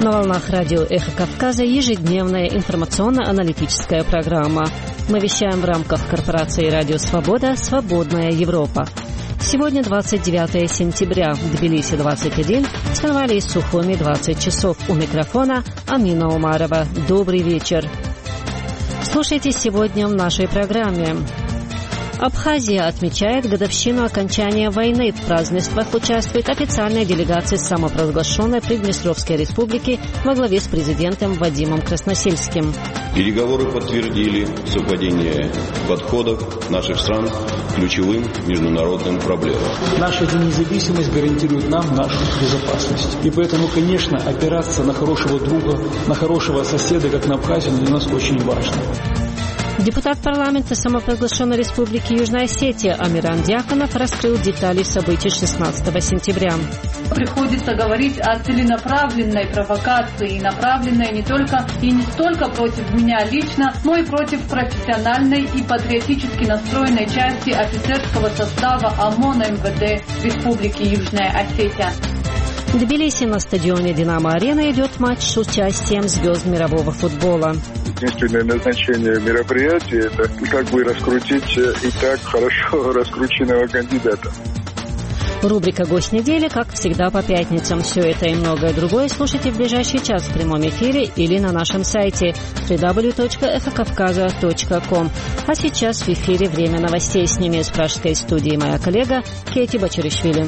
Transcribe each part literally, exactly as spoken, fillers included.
На волнах радио «Эхо Кавказа» ежедневная информационно-аналитическая программа. Мы вещаем в рамках корпорации «Радио Свобода. Свободная Европа». Сегодня двадцать девятое сентября, в Тбилиси двадцать один, в Цхинвале и Сухуми двадцать часов. У микрофона Амина Умарова. Добрый вечер. Слушайте сегодня в нашей программе. Абхазия отмечает годовщину окончания войны. В празднествах участвует официальная делегация самопровозглашенной Приднестровской республики во главе с президентом Вадимом Красносельским. Переговоры подтвердили совпадение подходов наших стран к ключевым международным проблемам. Наша независимость гарантирует нам нашу безопасность. И поэтому, конечно, опираться на хорошего друга, на хорошего соседа, как на Абхазию, для нас очень важно. Депутат парламента самопровозглашенной республики Южная Осетия Амиран Дьяконов раскрыл детали событий шестнадцатого сентября. Приходится говорить о целенаправленной провокации, направленной не только и не столько против меня лично, но и против профессиональной и патриотически настроенной части офицерского состава ОМОНа МВД Республики Южная Осетия. В Тбилиси на стадионе «Динамо-Арена» идет матч с участием звезд мирового футбола. Единственное назначение мероприятия – это как бы раскрутить и так хорошо раскрученного кандидата. Рубрика «Гость недели», как всегда, по пятницам. Все это и многое другое слушайте в ближайший час в прямом эфире или на нашем сайте дабл ю дабл ю дабл ю точка эхо кавказа точка ком. А сейчас в эфире время новостей. С ними из пражской студии моя коллега Кейти Бачаришвили.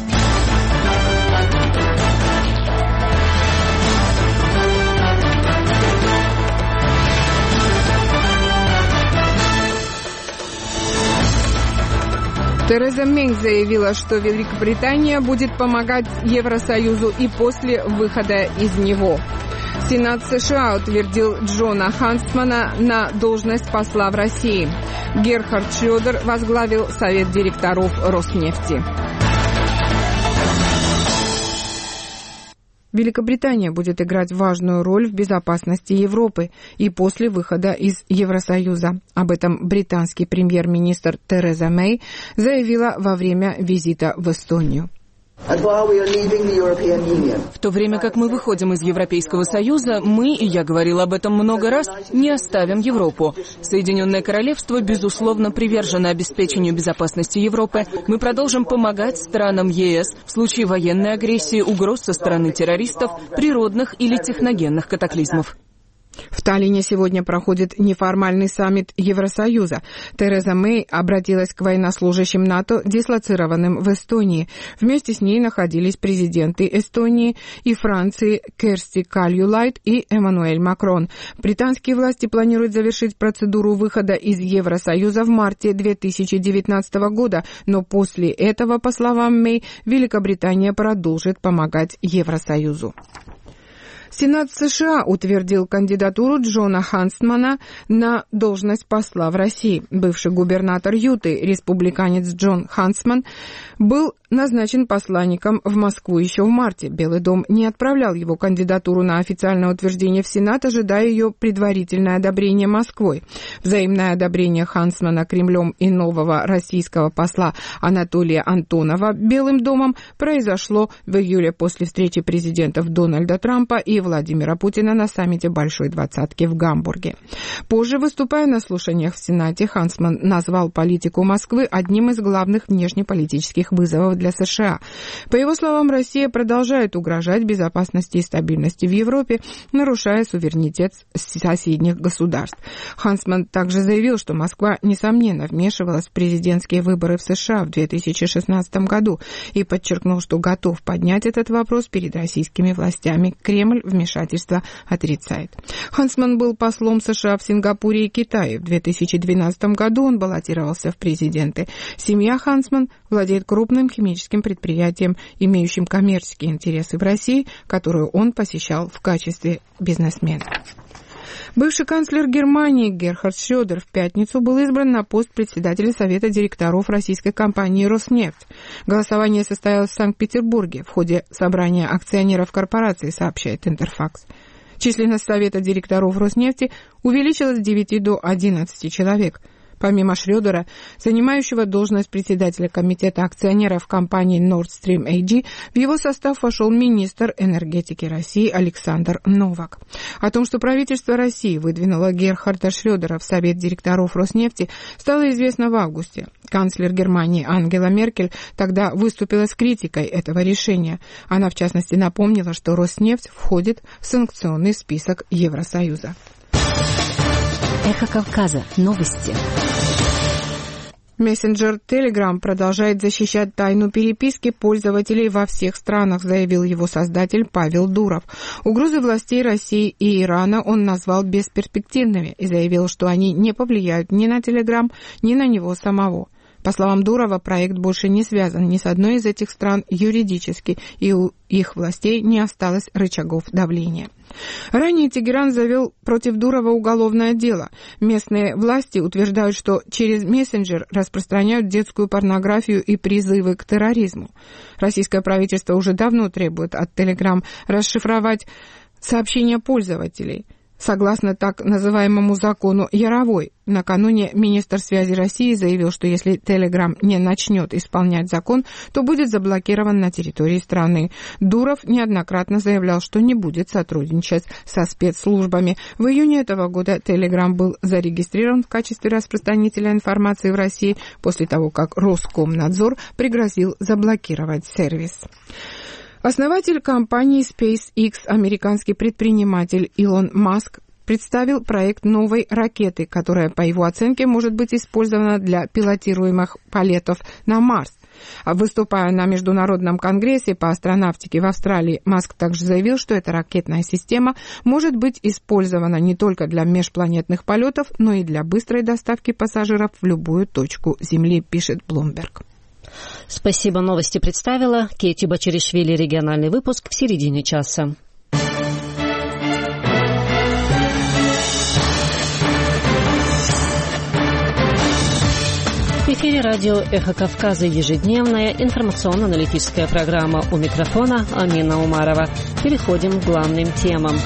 Тереза Мэй заявила, что Великобритания будет помогать Евросоюзу и после выхода из него. Сенат США утвердил Джона Хансмана на должность посла в России. Герхард Шрёдер возглавил Совет директоров Роснефти. Великобритания будет играть важную роль в безопасности Европы и после выхода из Евросоюза. Об этом британский премьер-министр Тереза Мэй заявила во время визита в Эстонию. В то время как мы выходим из Европейского Союза, мы, и я говорил об этом много раз, не оставим Европу. Соединенное Королевство, безусловно, привержено обеспечению безопасности Европы. Мы продолжим помогать странам ЕС в случае военной агрессии, угроз со стороны террористов, природных или техногенных катаклизмов. В Таллине сегодня проходит неформальный саммит Евросоюза. Тереза Мэй обратилась к военнослужащим НАТО, дислоцированным в Эстонии. Вместе с ней находились президенты Эстонии и Франции Керсти Кальюлайд и Эммануэль Макрон. Британские власти планируют завершить процедуру выхода из Евросоюза в марте две тысячи девятнадцатого года, но после этого, по словам Мэй, Великобритания продолжит помогать Евросоюзу. Сенат США утвердил кандидатуру Джона Хансмана на должность посла в России. Бывший губернатор Юты, республиканец Джон Хансман, был назначен посланником в Москву еще в марте. Белый дом не отправлял его кандидатуру на официальное утверждение в Сенат, ожидая ее предварительное одобрение Москвой. Взаимное одобрение Хансмана Кремлем и нового российского посла Анатолия Антонова Белым домом произошло в июле после встречи президентов Дональда Трампа и Владимира Путина на саммите Большой Двадцатки в Гамбурге. Позже, выступая на слушаниях в Сенате, Хансман назвал политику Москвы одним из главных внешнеполитических вызовов для США. По его словам, Россия продолжает угрожать безопасности и стабильности в Европе, нарушая суверенитет соседних государств. Хансман также заявил, что Москва, несомненно, вмешивалась в президентские выборы в США в две тысячи шестнадцатом году и подчеркнул, что готов поднять этот вопрос перед российскими властями. Кремль вмешательство отрицает. Хансман был послом США в Сингапуре и Китае. В две тысячи двенадцатом году он баллотировался в президенты. Семья Хансман владеет крупным химическим предприятием, имеющим коммерческие интересы в России, которую он посещал в качестве бизнесмена. Бывший канцлер Германии Герхард Шрёдер в пятницу был избран на пост председателя Совета директоров российской компании «Роснефть». Голосование состоялось в Санкт-Петербурге в ходе собрания акционеров корпорации, сообщает Интерфакс. Численность Совета директоров «Роснефти» увеличилась с девяти до одиннадцати человек. Помимо Шрёдера, занимающего должность председателя комитета акционеров компании Nord Stream эй джи, в его состав вошел министр энергетики России Александр Новак. О том, что правительство России выдвинуло Герхарда Шрёдера в совет директоров Роснефти, стало известно в августе. Канцлер Германии Ангела Меркель тогда выступила с критикой этого решения. Она, в частности, напомнила, что Роснефть входит в санкционный список Евросоюза. Эхо Кавказа. Новости. Мессенджер Telegram продолжает защищать тайну переписки пользователей во всех странах, заявил его создатель Павел Дуров. Угрозы властей России и Ирана он назвал бесперспективными и заявил, что они не повлияют ни на Telegram, ни на него самого. По словам Дурова, проект больше не связан ни с одной из этих стран юридически, и у их властей не осталось рычагов давления. Ранее Тегеран завел против Дурова уголовное дело. Местные власти утверждают, что через мессенджер распространяют детскую порнографию и призывы к терроризму. Российское правительство уже давно требует от Telegram расшифровать сообщения пользователей. Согласно так называемому закону Яровой, накануне министр связи России заявил, что если Telegram не начнет исполнять закон, то будет заблокирован на территории страны. Дуров неоднократно заявлял, что не будет сотрудничать со спецслужбами. В июне этого года Telegram был зарегистрирован в качестве распространителя информации в России после того, как Роскомнадзор пригрозил заблокировать сервис. Основатель компании SpaceX, американский предприниматель Илон Маск, представил проект новой ракеты, которая, по его оценке, может быть использована для пилотируемых полетов на Марс. Выступая на Международном конгрессе по астронавтике в Австралии, Маск также заявил, что эта ракетная система может быть использована не только для межпланетных полетов, но и для быстрой доставки пассажиров в любую точку Земли, пишет Bloomberg. Спасибо. Новости представила Кейти Бачаришвили. Региональный выпуск в середине часа. В эфире радио «Эхо Кавказа» ежедневная информационно-аналитическая программа. У микрофона Амина Умарова. Переходим к главным темам.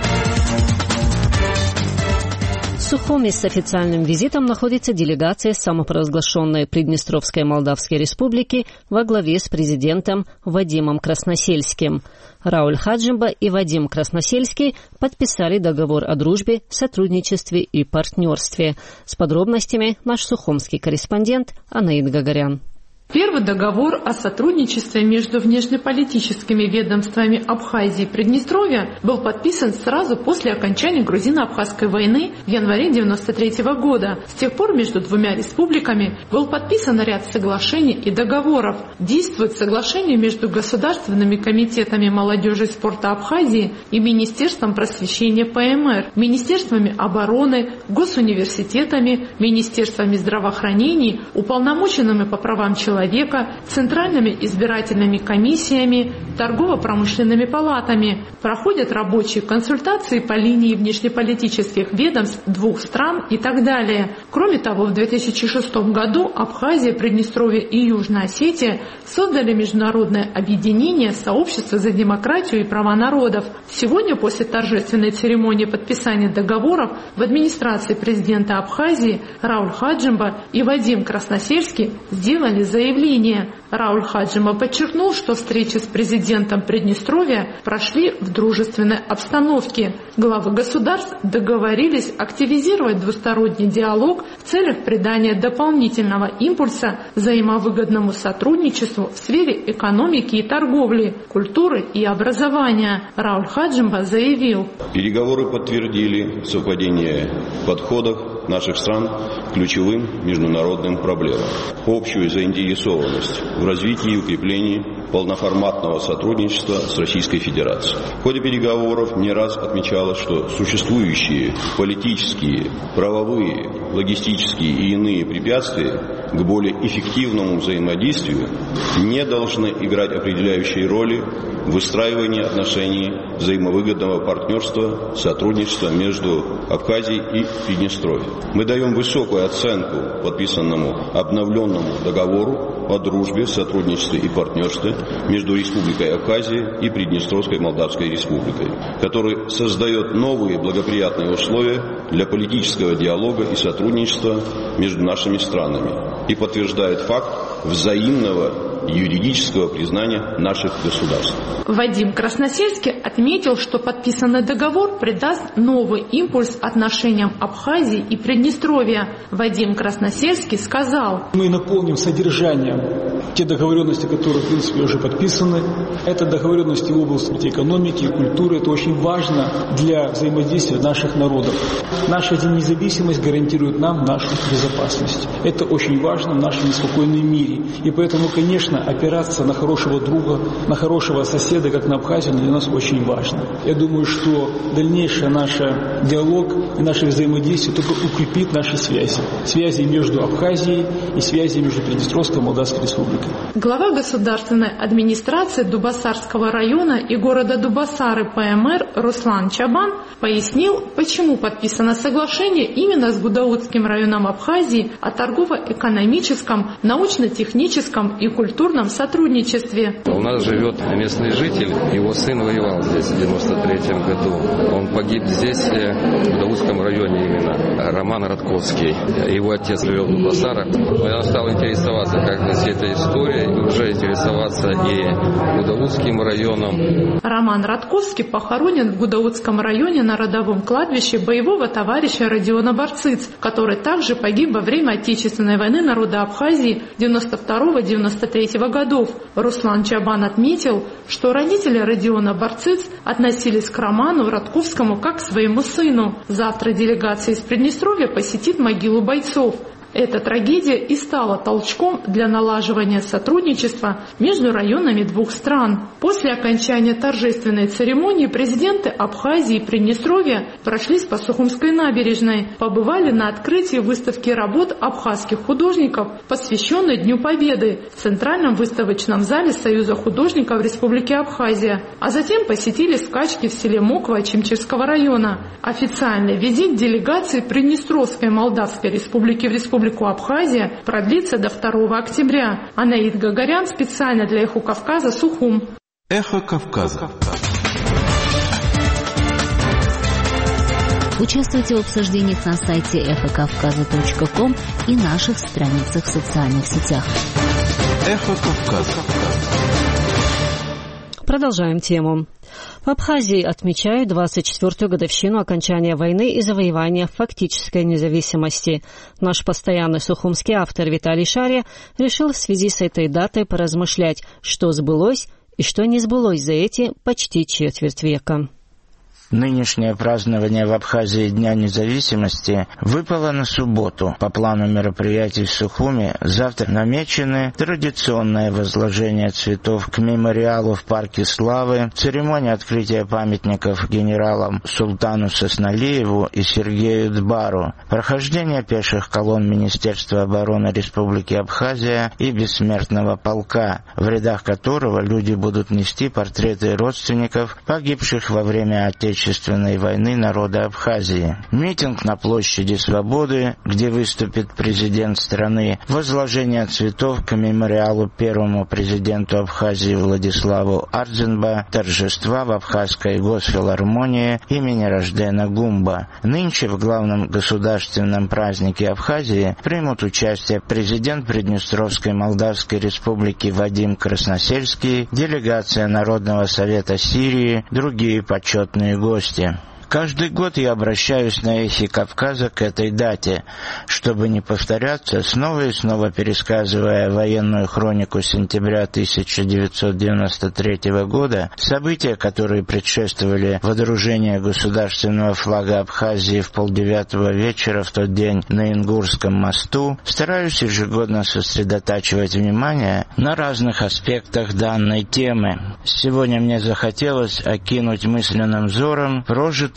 В Сухуми с официальным визитом находится делегация самопровозглашенной Приднестровской Молдавской Республики во главе с президентом Вадимом Красносельским. Рауль Хаджимба и Вадим Красносельский подписали договор о дружбе, сотрудничестве и партнерстве. С подробностями наш сухумский корреспондент Анаид Гагарян. Первый договор о сотрудничестве между внешнеполитическими ведомствами Абхазии и Приднестровья был подписан сразу после окончания грузино-абхазской войны в январе девяносто третьего года. С тех пор между двумя республиками был подписан ряд соглашений и договоров. Действует соглашение между государственными комитетами молодежи и спорта Абхазии и Министерством просвещения ПМР, Министерствами обороны, госуниверситетами, Министерствами здравоохранения, уполномоченными по правам человека, человека, центральными избирательными комиссиями, торгово-промышленными палатами. Проходят рабочие консультации по линии внешнеполитических ведомств двух стран и так далее. Кроме того, в две тысячи шестом году Абхазия, Приднестровье и Южная Осетия создали международное объединение «Сообщество за демократию и права народов». Сегодня, после торжественной церемонии подписания договоров, в администрации президента Абхазии Рауль Хаджимба и Вадим Красносельский сделали заявление. Рауль Хаджимба подчеркнул, что встречи с президентом Приднестровья прошли в дружественной обстановке. Главы государств договорились активизировать двусторонний диалог в целях придания дополнительного импульса взаимовыгодному сотрудничеству в сфере экономики и торговли, культуры и образования. Рауль Хаджимба заявил: переговоры подтвердили совпадение в подходах наших стран к ключевым международным проблемам, общую заинтересованность в развитии и укреплении полноформатного сотрудничества с Российской Федерацией. В ходе переговоров не раз отмечалось, что существующие политические, правовые, логистические и иные препятствия к более эффективному взаимодействию не должны играть определяющей роли в выстраивании отношений взаимовыгодного партнерства, сотрудничества между Абхазией и Приднестровьем. Мы даем высокую оценку подписанному обновленному договору о дружбе, сотрудничестве и партнерстве между Республикой Абхазия и Приднестровской Молдавской Республикой, который создает новые благоприятные условия для политического диалога и сотрудничества между нашими странами и подтверждает факт взаимного юридического признания наших государств. Вадим Красносельский отметил, что подписанный договор придаст новый импульс отношениям Абхазии и Приднестровья. Вадим Красносельский сказал: мы наполним содержанием те договоренности, которые, в принципе, уже подписаны. Это договоренности в области экономики и культуры. Это очень важно для взаимодействия наших народов. Наша независимость гарантирует нам нашу безопасность. Это очень важно в нашем неспокойном мире. И поэтому, конечно, опираться на хорошего друга, на хорошего соседа, как на Абхазию, для нас очень важно. Я думаю, что дальнейший наш диалог и наше взаимодействие только укрепит наши связи. Связи между Абхазией и связи между Приднестровской и Молдавской Республикой. Глава государственной администрации Дубасарского района и города Дубасары ПМР Руслан Чабан пояснил, почему подписано соглашение именно с Гудаутским районом Абхазии о торгово-экономическом, научно-техническом и культурном сотрудничестве. У нас живет местный житель, его сын воевал здесь в девяносто третьем году. Он погиб здесь, в Гудаутском районе именно, Роман Радковский. Его отец живет в Дубасарах. Я стал интересоваться, как здесь эта история, и уже интересоваться и Гудаутским районом. Роман Радковский похоронен в Гудаутском районе на родовом кладбище боевого товарища Родиона Барциц, который также погиб во время Отечественной войны народа Абхазии девяносто второго — девяносто третьего годов. Руслан Чабан отметил, что родители Родиона Барциц относились к Роману Радковскому как к своему сыну. Завтра делегация из Приднестровья посетит могилу бойцов. Эта трагедия и стала толчком для налаживания сотрудничества между районами двух стран. После окончания торжественной церемонии президенты Абхазии и Приднестровья прошлись по Сухумской набережной, побывали на открытии выставки работ абхазских художников, посвященной Дню Победы, в Центральном выставочном зале Союза художников Республики Абхазия, а затем посетили скачки в селе Моква Чимчирского района. Официальный визит делегации Приднестровской Молдавской Республики в Республику Абхазия продлится до второго октября. Анаид Гагарян специально для Эхо Кавказа, Сухум. Эхо Кавказа. Участвуйте в обсуждениях на сайте эхо кавказа точка ком и наших страницах в социальных сетях. Эхо Кавказа. Продолжаем тему. В Абхазии отмечают двадцать четвёртую годовщину окончания войны и завоевания фактической независимости. Наш постоянный сухумский автор Виталий Шария решил в связи с этой датой поразмышлять, что сбылось и что не сбылось за эти почти четверть века. Нынешнее празднование в Абхазии Дня независимости выпало на субботу. По плану мероприятий в Сухуме завтра намечены традиционное возложение цветов к мемориалу в Парке Славы, церемония открытия памятников генералам Султану Сосналиеву и Сергею Дбару, прохождение пеших колонн Министерства обороны Республики Абхазия и Бессмертного полка, в рядах которого люди будут нести портреты родственников, погибших во время Отечественной Отечественной войны народа Абхазии. Митинг на площади Свободы, где выступит президент страны, возложение цветов к мемориалу первому президенту Абхазии Владиславу Ардзенба, торжества в Абхазской госфилармонии имени Рождена Гумба. Нынче в главном государственном празднике Абхазии примут участие президент Приднестровской Молдавской Республики Вадим Красносельский, делегация Народного совета Сирии, другие почетные гости. Гости. Каждый год я обращаюсь на Эхе Кавказа к этой дате, чтобы не повторяться, снова и снова пересказывая военную хронику сентября тысяча девятьсот девяносто третьего года, события, которые предшествовали водружению государственного флага Абхазии в полдевятого вечера в тот день на Ингурском мосту, стараюсь ежегодно сосредотачивать внимание на разных аспектах данной темы. Сегодня мне захотелось окинуть мысленным взором прожитые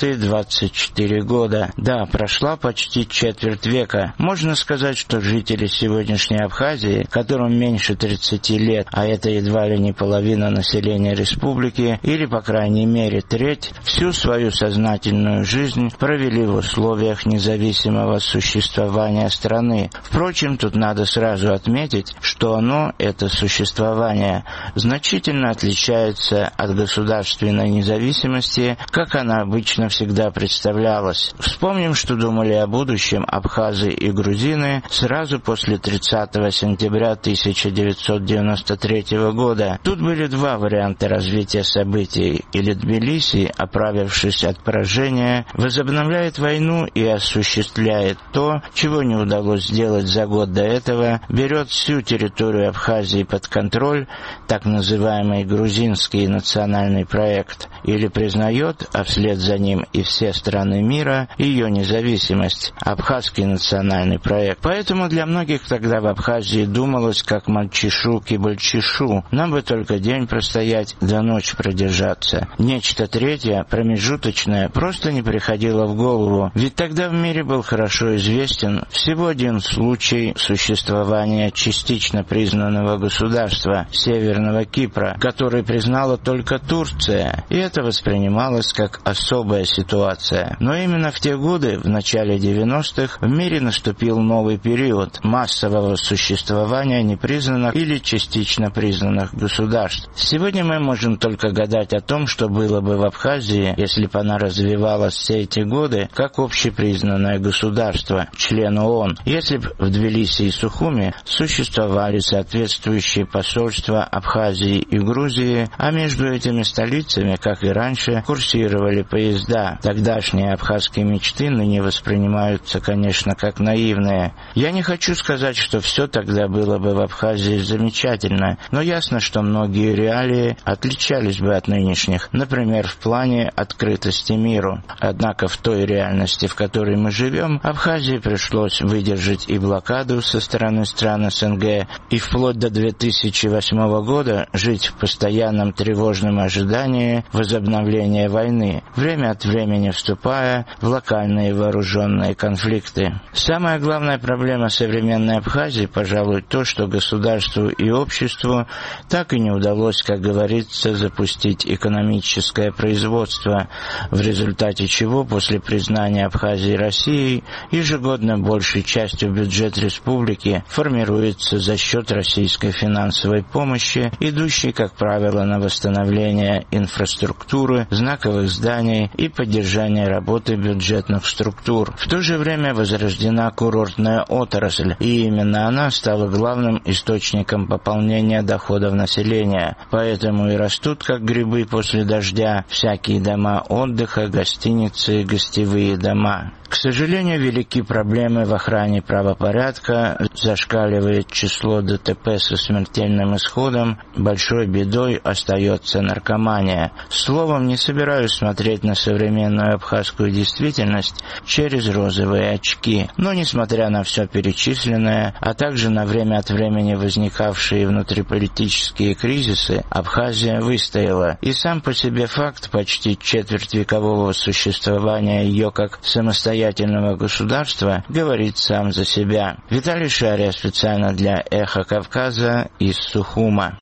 прожиты двадцать четыре года. Да, прошла почти четверть века. Можно сказать, что жители сегодняшней Абхазии, которым меньше тридцати лет, а это едва ли не половина населения республики, или, по крайней мере, треть, всю свою сознательную жизнь провели в условиях независимого существования страны. Впрочем, тут надо сразу отметить, что оно, это существование, значительно отличается от государственной независимости, как она обычно всегда представлялась. Вспомним, что думали о будущем абхазы и грузины сразу после тридцатого сентября тысяча девятьсот девяносто третьего года. Тут были два варианта развития событий. Или Тбилиси, оправившись от поражения, возобновляет войну и осуществляет то, чего не удалось сделать за год до этого, берет всю территорию Абхазии под контроль, так называемый грузинский национальный проект, или признает, а вслед за ним и все страны мира, ее независимость, абхазский национальный проект. Поэтому для многих тогда в Абхазии думалось, как мальчишу-кибальчишу, нам бы только день простоять, до ночи продержаться. Нечто третье, промежуточное, просто не приходило в голову, ведь тогда в мире был хорошо известен всего один случай существования частично признанного государства Северного Кипра, который признала только Турция, и это воспринималось как особая ситуация. Но именно в те годы, в начале девяностых, в мире наступил новый период массового существования непризнанных или частично признанных государств. Сегодня мы можем только гадать о том, что было бы в Абхазии, если бы она развивалась все эти годы как общепризнанное государство, член ООН, если бы в Тбилиси и Сухуми существовали соответствующие посольства Абхазии и Грузии, а между этими столицами, как и раньше, курсировали поезда. Тогдашние абхазские мечты ныне воспринимаются, конечно, как наивные. Я не хочу сказать, что все тогда было бы в Абхазии замечательно, но ясно, что многие реалии отличались бы от нынешних, например, в плане открытости миру. Однако в той реальности, в которой мы живем, Абхазии пришлось выдержать и блокаду со стороны стран СНГ, и вплоть до две тысячи восьмого года жить в постоянном тревожном ожидании возобновления войны, время от времени вступая в локальные вооруженные конфликты. Самая главная проблема современной Абхазии, пожалуй, то, что государству и обществу так и не удалось, как говорится, запустить экономическое производство, в результате чего после признания Абхазии Россией ежегодно большей частью бюджет республики формируется за счет российской финансовой помощи, идущей, как правило, на восстановление инфраструктуры, знаковых зданий и поддержание работы бюджетных структур. В то же время возрождена курортная отрасль, и именно она стала главным источником пополнения доходов населения. Поэтому и растут, как грибы после дождя, всякие дома отдыха, гостиницы, гостевые дома. К сожалению, велики проблемы в охране правопорядка, зашкаливает число ДТП со смертельным исходом, большой бедой остается наркомания. Словом, не собираюсь смотреть на современную абхазскую действительность через розовые очки. Но, несмотря на все перечисленное, а также на время от времени возникавшие внутриполитические кризисы, Абхазия выстояла. И сам по себе факт почти четвертьвекового существования ее как самостоятельного государства говорит сам за себя. Виталий Шария специально для «Эхо Кавказа» из Сухума.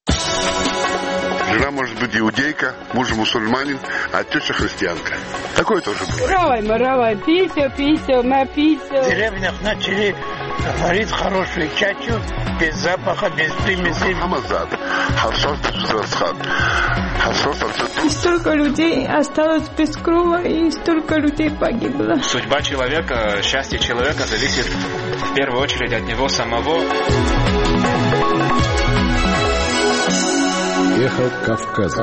Жена может быть иудейка, муж мусульманин, а теща христианка. Такое тоже бывает. Равай, маравай, пися, пися, напися. В деревнях начали варить хорошую чачу, без запаха, без примесей. И столько людей осталось без крова, и столько людей погибло. Судьба человека, счастье человека зависит в первую очередь от него самого. Эхо Кавказа.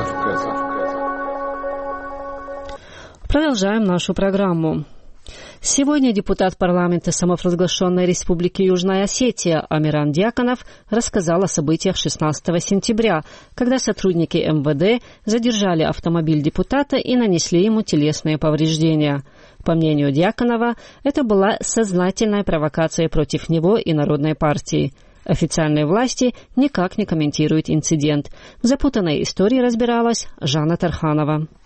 Продолжаем нашу программу. Сегодня депутат парламента самопровозглашенной Республики Южная Осетия Амиран Дьяконов рассказал о событиях шестнадцатого сентября, когда сотрудники эм вэ дэ задержали автомобиль депутата и нанесли ему телесные повреждения. По мнению Дьяконова, это была сознательная провокация против него и Народной партии. Официальные власти никак не комментируют инцидент. В запутанной истории разбиралась Жанна Тарханова.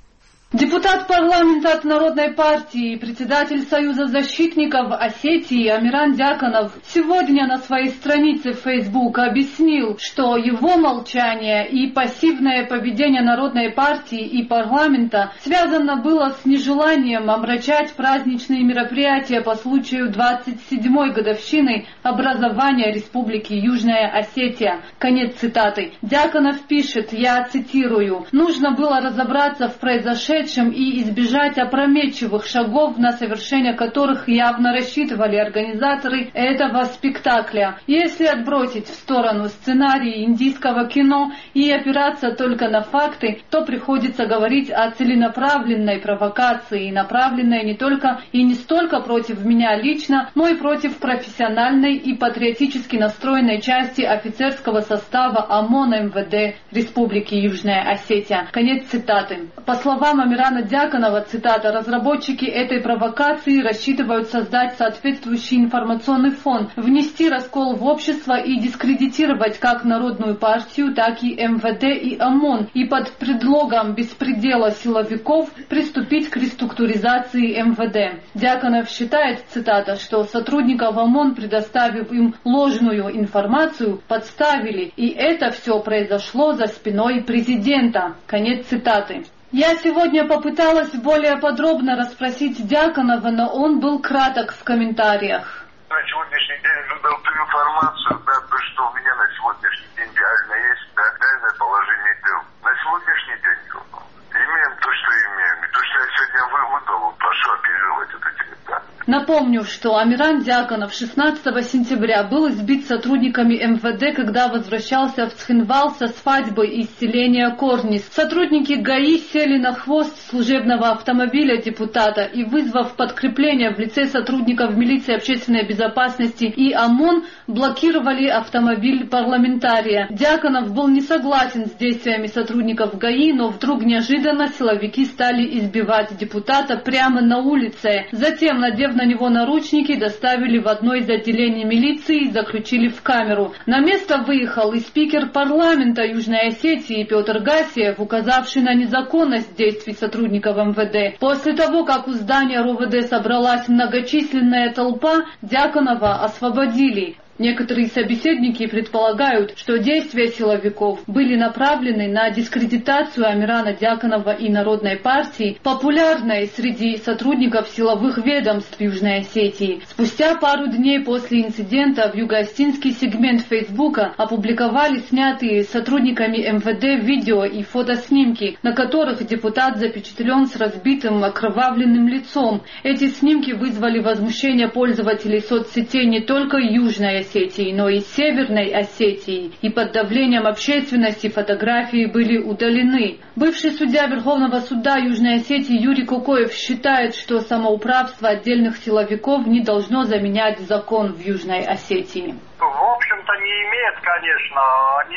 Депутат парламента от Народной партии и председатель Союза защитников Осетии Амиран Дьяконов сегодня на своей странице в Facebook объяснил, что его молчание и пассивное поведение Народной партии и парламента связано было с нежеланием омрачать праздничные мероприятия по случаю двадцать седьмой годовщины образования Республики Южная Осетия. Конец цитаты. Дьяконов пишет, я цитирую, «Нужно было разобраться в произошедшем и избежать опрометчивых шагов, на совершение которых явно рассчитывали организаторы этого спектакля. Если отбросить в сторону сценарии индийского кино и опираться только на факты, то приходится говорить о целенаправленной провокации, направленной не только и не столько против меня лично, но и против профессиональной и патриотически настроенной части офицерского состава ОМОН МВД Республики Южная Осетия». Конец цитаты. По словам Амирана Дьяконова, цитата, «разработчики этой провокации рассчитывают создать соответствующий информационный фон, внести раскол в общество и дискредитировать как Народную партию, так и МВД и ОМОН, и под предлогом беспредела силовиков приступить к реструктуризации МВД». Дьяконов считает, цитата, что сотрудников ОМОН, предоставив им ложную информацию, подставили, и это все произошло за спиной президента. Конец цитаты. Я сегодня попыталась более подробно расспросить Дьяконова, но он был краток в комментариях. На сегодняшний день выдал ту информацию, да, то, что у меня на сегодняшний день реально есть, да, реальное положение дел. На сегодняшний день имеем то, что имеем. И то, что я сегодня выдал, прошу оперировать это телефон. Напомню, что Амиран Дьяконов шестнадцатого сентября был избит сотрудниками МВД, когда возвращался в Цхинвал со свадьбы из селения Корнис. Сотрудники ГАИ сели на хвост служебного автомобиля депутата и, вызвав подкрепление в лице сотрудников милиции общественной безопасности и ОМОН, блокировали автомобиль парламентария. Дьяконов был не согласен с действиями сотрудников ГАИ, но вдруг неожиданно силовики стали избивать депутата прямо на улице. Затем, надев на него наручники, доставили в одно из отделений милиции и заключили в камеру. На место выехал и спикер парламента Южной Осетии Петр Гасиев, указавший на незаконность действий сотрудников МВД. После того, как у здания РОВД собралась многочисленная толпа, Дьяконова освободили. Некоторые собеседники предполагают, что действия силовиков были направлены на дискредитацию Амирана Дьяконова и Народной партии, популярной среди сотрудников силовых ведомств Южной Осетии. Спустя пару дней после инцидента в юго-осетинский сегмент Фейсбука опубликовали снятые сотрудниками МВД видео и фотоснимки, на которых депутат запечатлен с разбитым окровавленным лицом. Эти снимки вызвали возмущение пользователей соцсетей не только Южной Осетии, но и Северной Осетии, и под давлением общественности фотографии были удалены. Бывший судья Верховного суда Южной Осетии Юрий Кукоев считает, что самоуправство отдельных силовиков не должно заменять закон в Южной Осетии. В общем-то не имеет, конечно. Они,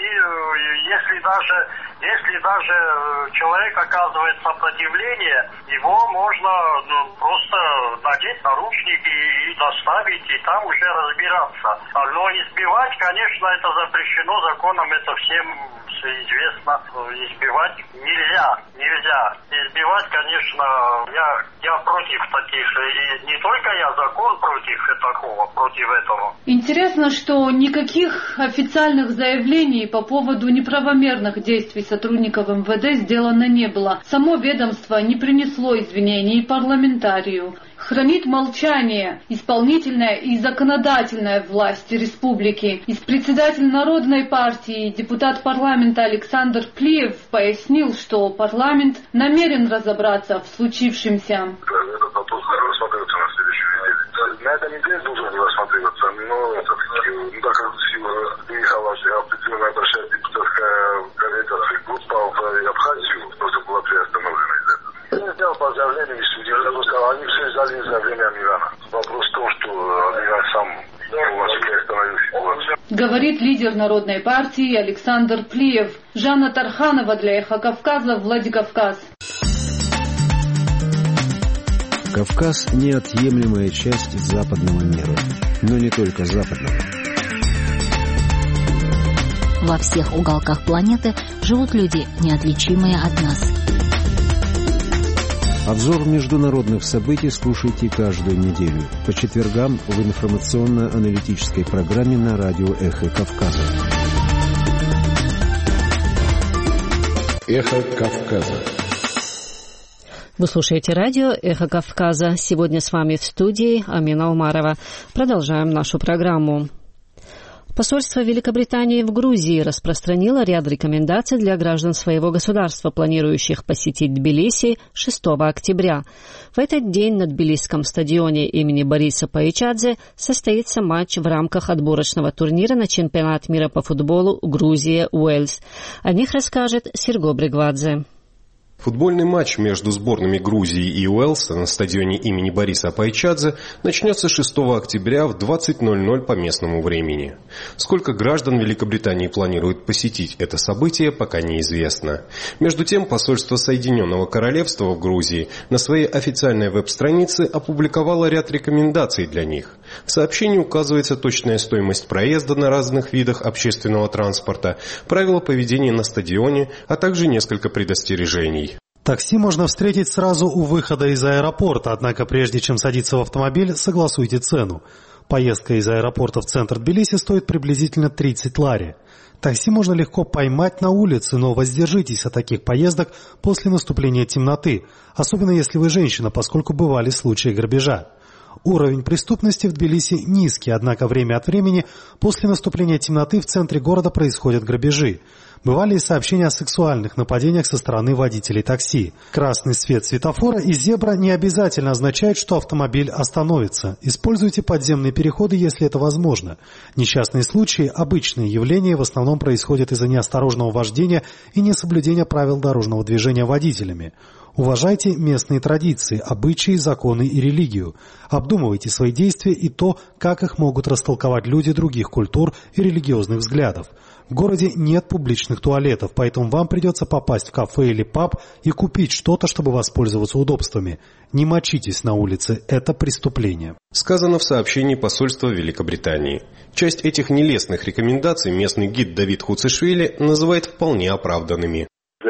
если даже, если даже человек оказывает сопротивление, его можно ну, просто надеть наручники и доставить, и там уже разбираться. Но избивать, конечно, это запрещено законом, это всем известно. Избивать нельзя, нельзя. Избивать, конечно, я, я против таких, и не только я, закон против такого, против этого. Интересно, что никаких официальных заявлений по поводу неправомерных действий сотрудников МВД сделано не было. Само ведомство не принесло извинений парламентарию. Хранит молчание исполнительная и законодательная власть республики. И председатель Народной партии, депутат парламента Александр Плиев пояснил, что парламент намерен разобраться в случившемся. Этот вопрос рассматривается на следующей неделе. На этой неделе должен рассматриваться, но ну, так как Михаил определенно большая депутатская коалиция группа в Абхазию, просто была приостановлена из этого. Я сделал по заявлению и судья, они все ждали заявления Амирана. Вопрос в том, что Амиран сам приостановил ситуацию. Говорит лидер Народной партии Александр Плиев. Жанна Тарханова для Эхо Кавказа, Владикавказ. Кавказ – неотъемлемая часть западного мира, но не только западного. Во всех уголках планеты живут люди, неотличимые от нас. Обзор международных событий слушайте каждую неделю по четвергам в информационно-аналитической программе на радио «Эхо Кавказа». Эхо Кавказа. Вы слушаете радио «Эхо Кавказа». Сегодня с вами в студии Амина Умарова. Продолжаем нашу программу. Посольство Великобритании в Грузии распространило ряд рекомендаций для граждан своего государства, планирующих посетить Тбилиси шестого октября. В этот день на тбилисском стадионе имени Бориса Паичадзе состоится матч в рамках отборочного турнира на чемпионат мира по футболу Грузия-Уэльс. О них расскажет Серго Брегвадзе. Футбольный матч между сборными Грузии и Уэльса на стадионе имени Бориса Паичадзе начнется шестого октября в двадцать ноль ноль по местному времени. Сколько граждан Великобритании планирует посетить это событие, пока неизвестно. Между тем, посольство Соединенного Королевства в Грузии на своей официальной веб-странице опубликовало ряд рекомендаций для них. В сообщении указывается точная стоимость проезда на разных видах общественного транспорта, правила поведения на стадионе, а также несколько предостережений. Такси можно встретить сразу у выхода из аэропорта, однако прежде чем садиться в автомобиль, согласуйте цену. Поездка из аэропорта в центр Тбилиси стоит приблизительно тридцать лари. Такси можно легко поймать на улице, но воздержитесь от таких поездок после наступления темноты, особенно если вы женщина, поскольку бывали случаи грабежа. Уровень преступности в Тбилиси низкий, однако время от времени после наступления темноты в центре города происходят грабежи. Бывали и сообщения о сексуальных нападениях со стороны водителей такси. Красный свет светофора и зебра не обязательно означает, что автомобиль остановится. Используйте подземные переходы, если это возможно. Несчастные случаи – обычные явления, в основном происходят из-за неосторожного вождения и несоблюдения правил дорожного движения водителями. Уважайте местные традиции, обычаи, законы и религию. Обдумывайте свои действия и то, как их могут растолковать люди других культур и религиозных взглядов. В городе нет публичных туалетов, поэтому вам придется попасть в кафе или паб и купить что-то, чтобы воспользоваться удобствами. Не мочитесь на улице, это преступление. Сказано в сообщении посольства Великобритании. Часть этих нелестных рекомендаций местный гид Давид Хуцишвили называет вполне оправданными.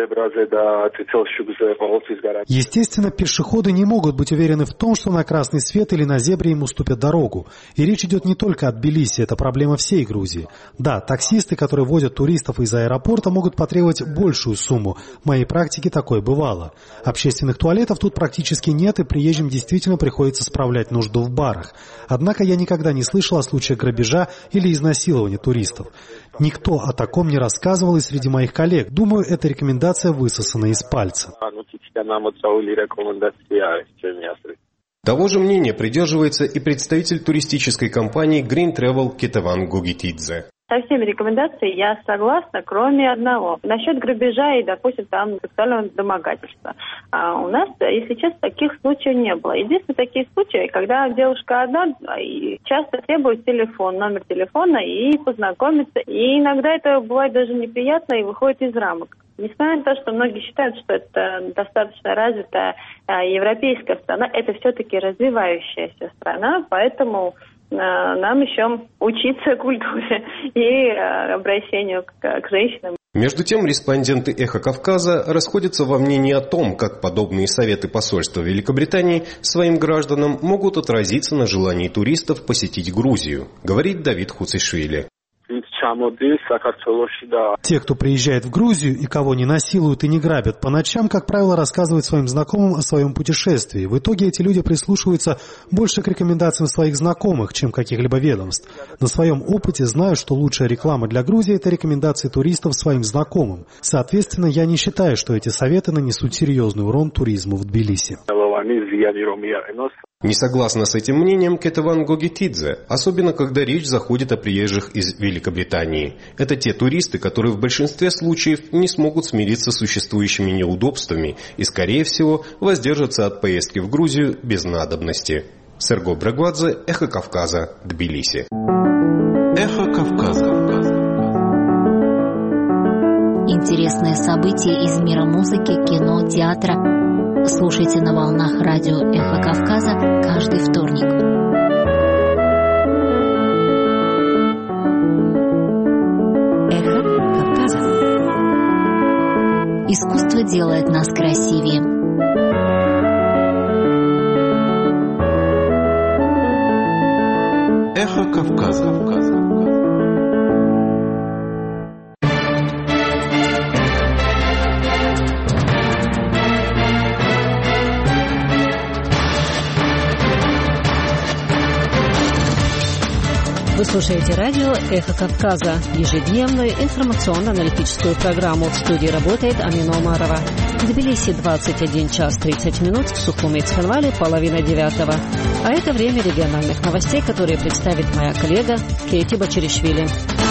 Естественно, пешеходы не могут быть уверены в том, что на красный свет или на зебре им уступят дорогу. И речь идет не только о Тбилиси, это проблема всей Грузии. Да, таксисты, которые возят туристов из аэропорта, могут потребовать большую сумму. В моей практике такое бывало. Общественных туалетов тут практически нет, и приезжим действительно приходится справлять нужду в барах. Однако я никогда не слышал о случаях грабежа или изнасилования туристов. Никто о таком не рассказывал и среди моих коллег. Думаю, эта рекомендация высосана из пальца. Того же мнения придерживается и представитель туристической компании Green Travel Кетеван Гугитидзе. Со всеми рекомендациями я согласна, кроме одного. Насчет грабежа и, допустим, там сексуального домогательства. А у нас, если честно, таких случаев не было. Единственные такие случаи, когда девушка одна и часто требует телефон, номер телефона и познакомиться. И иногда это бывает даже неприятно и выходит из рамок. Несмотря на то, что многие считают, что это достаточно развитая европейская страна, это все-таки развивающаяся страна, поэтому нам еще учиться культуре и обращению к, к женщинам. Между тем, респонденты «Эхо Кавказа» расходятся во мнении о том, как подобные советы посольства Великобритании своим гражданам могут отразиться на желании туристов посетить Грузию, говорит Давид Хуцишвили. Те, кто приезжает в Грузию и кого не насилуют и не грабят по ночам, как правило, рассказывают своим знакомым о своем путешествии. В итоге эти люди прислушиваются больше к рекомендациям своих знакомых, чем каких-либо ведомств. На своем опыте знаю, что лучшая реклама для Грузии – это рекомендации туристов своим знакомым. Соответственно, я не считаю, что эти советы нанесут серьезный урон туризму в Тбилиси. Не согласна с этим мнением Кетеван Гугитидзе, особенно когда речь заходит о приезжих из Великобритании. Это те туристы, которые в большинстве случаев не смогут смириться с существующими неудобствами и, скорее всего, воздержатся от поездки в Грузию без надобности. Серго Брегвадзе, Эхо Кавказа, Тбилиси. Эхо Кавказа. Интересные события из мира музыки, кино, театра. Слушайте на волнах радио «Эхо Кавказа» каждый вторник. Эхо Кавказа. Искусство делает нас красивее. Эхо Кавказа. Вы слушаете радио «Эхо Кавказа», ежедневную информационно-аналитическую программу. В студии работает Амина Омарова. В Тбилиси двадцать один час тридцать минут, в Сухуми и Цхинвале половина девятого. А это время региональных новостей, которые представит моя коллега Кейти Бачеришвили.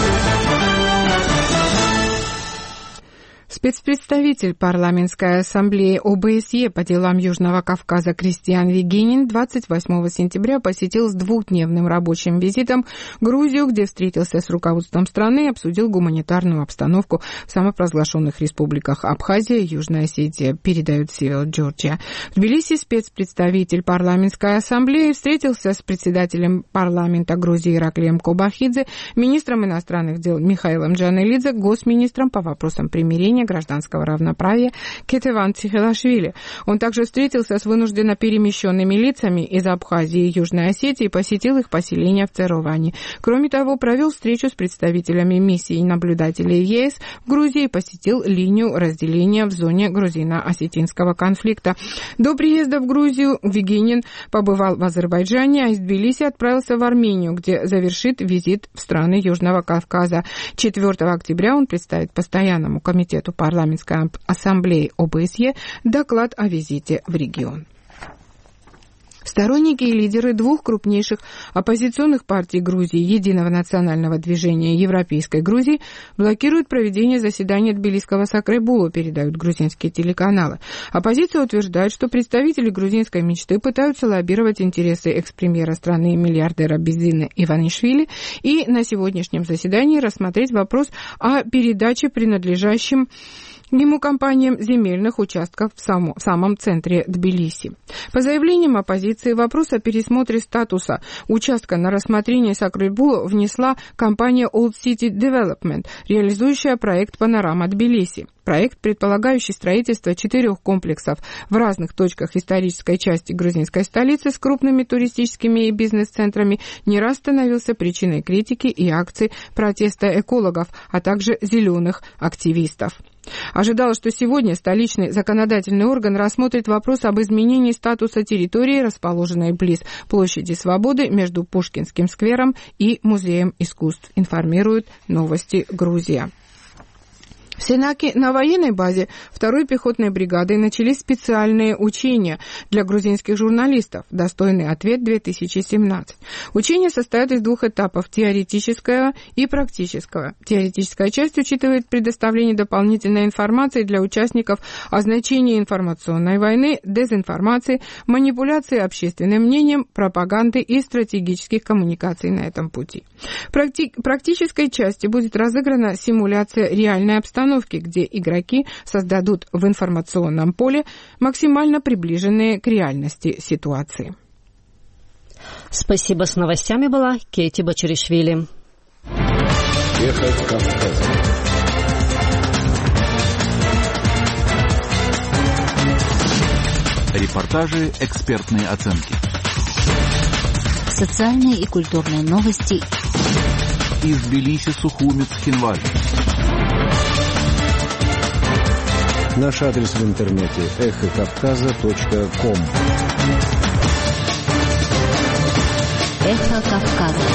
Спецпредставитель парламентской ассамблеи О Бэ Эс Е по делам Южного Кавказа Кристиан Вигенин двадцать восьмого сентября посетил с двухдневным рабочим визитом Грузию, где встретился с руководством страны и обсудил гуманитарную обстановку в самопровозглашенных республиках Абхазия и Южная Осетия, передает Civil Georgia. В Тбилиси спецпредставитель парламентской ассамблеи встретился с председателем парламента Грузии Ираклием Кобахидзе, министром иностранных дел Михаилом Джанелидзе, госминистром по вопросам примирения, гражданского равноправия Кетеван Цихелашвили. Он также встретился с вынужденно перемещенными лицами из Абхазии и Южной Осетии и посетил их поселения в Цероване. Кроме того, провел встречу с представителями миссии наблюдателей Е Эс в Грузии и посетил линию разделения в зоне грузино-осетинского конфликта. До приезда в Грузию Вигенин побывал в Азербайджане, а из Тбилиси отправился в Армению, где завершит визит в страны Южного Кавказа. четвёртого октября он представит постоянному комитету парламентской ассамблеи О Бэ Эс Е доклад о визите в регион. Сторонники и лидеры двух крупнейших оппозиционных партий Грузии, Единого национального движения Европейской Грузии, блокируют проведение заседания Тбилисского Сакребулу, передают грузинские телеканалы. Оппозиция утверждает, что представители грузинской мечты пытаются лоббировать интересы экс-премьера страны и миллиардера Бездины Иванишвили и на сегодняшнем заседании рассмотреть вопрос о передаче принадлежащим ему компаниям земельных участков в, само, в самом центре Тбилиси. По заявлениям оппозиции, вопрос о пересмотре статуса участка на рассмотрение Сакребулу внесла компания Old City Development, реализующая проект «Панорама Тбилиси». Проект, предполагающий строительство четырех комплексов в разных точках исторической части грузинской столицы с крупными туристическими и бизнес-центрами, не раз становился причиной критики и акций протеста экологов, а также зеленых активистов. Ожидалось, что сегодня столичный законодательный орган рассмотрит вопрос об изменении статуса территории, расположенной близ площади Свободы между Пушкинским сквером и Музеем искусств, информирует «Новости Грузия». В Сенаке на военной базе второй пехотной бригады начались специальные учения для грузинских журналистов «Достойный ответ-две тысячи семнадцать». Учения состоят из двух этапов – теоретического и практического. Теоретическая часть учитывает предоставление дополнительной информации для участников о значении информационной войны, дезинформации, манипуляции общественным мнением, пропаганды и стратегических коммуникаций на этом пути. В практи- практической части будет разыграна симуляция реальной обстановки, где игроки создадут в информационном поле максимально приближенные к реальности ситуации. Спасибо. С новостями была Кейти Бачеришвили. Эхо Кавказа. Репортажи, экспертные оценки. Социальные и культурные новости. Из Тбилиси, Сухуми, Цхинвале. Наш адрес в интернете эхо кавказа точка ком. Эхо Кавказа.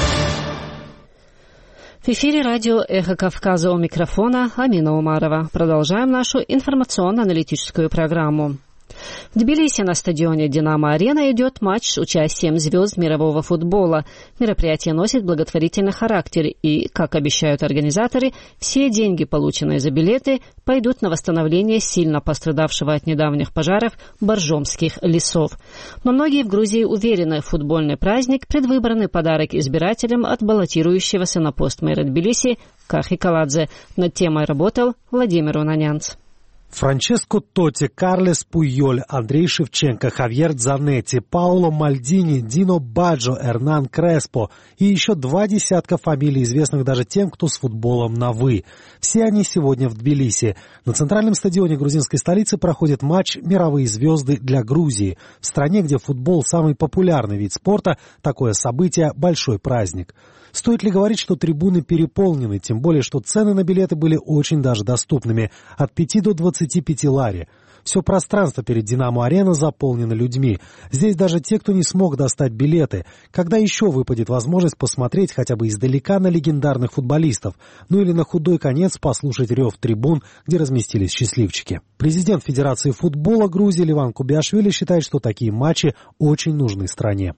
В эфире радио «Эхо Кавказа», у микрофона Амина Умарова. Продолжаем нашу информационно-аналитическую программу. В Тбилиси на стадионе «Динамо-Арена» идет матч с участием звезд мирового футбола. Мероприятие носит благотворительный характер и, как обещают организаторы, все деньги, полученные за билеты, пойдут на восстановление сильно пострадавшего от недавних пожаров боржомских лесов. Но многие в Грузии уверены, футбольный праздник – предвыборный подарок избирателям от баллотирующегося на пост мэра Тбилиси Кахи Каладзе. Над темой работал Владимир Унанянц. Франческо Тотти, Карлес Пуйоль, Андрей Шевченко, Хавьер Дзанетти, Пауло Мальдини, Дино Баджо, Эрнан Креспо и еще два десятка фамилий, известных даже тем, кто с футболом на «вы». Все они сегодня в Тбилиси. На центральном стадионе грузинской столицы проходит матч «Мировые звезды» для Грузии. В стране, где футбол – самый популярный вид спорта, такое событие – большой праздник. Стоит ли говорить, что трибуны переполнены, тем более, что цены на билеты были очень даже доступными – от пяти до двадцати пяти лари. Все пространство перед «Динамо-арена» заполнено людьми. Здесь даже те, кто не смог достать билеты. Когда еще выпадет возможность посмотреть хотя бы издалека на легендарных футболистов? Ну или на худой конец послушать рев трибун, где разместились счастливчики. Президент Федерации футбола Грузии Леван Кубиашвили считает, что такие матчи очень нужны стране.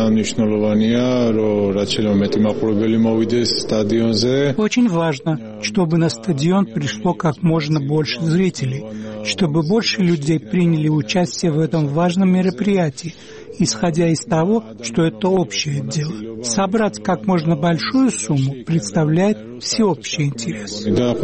Очень важно, чтобы на стадион пришло как можно больше зрителей, чтобы больше людей приняли участие в этом важном мероприятии, исходя из того, что это общее дело. Собрать как можно большую сумму представляет всеобщий интерес.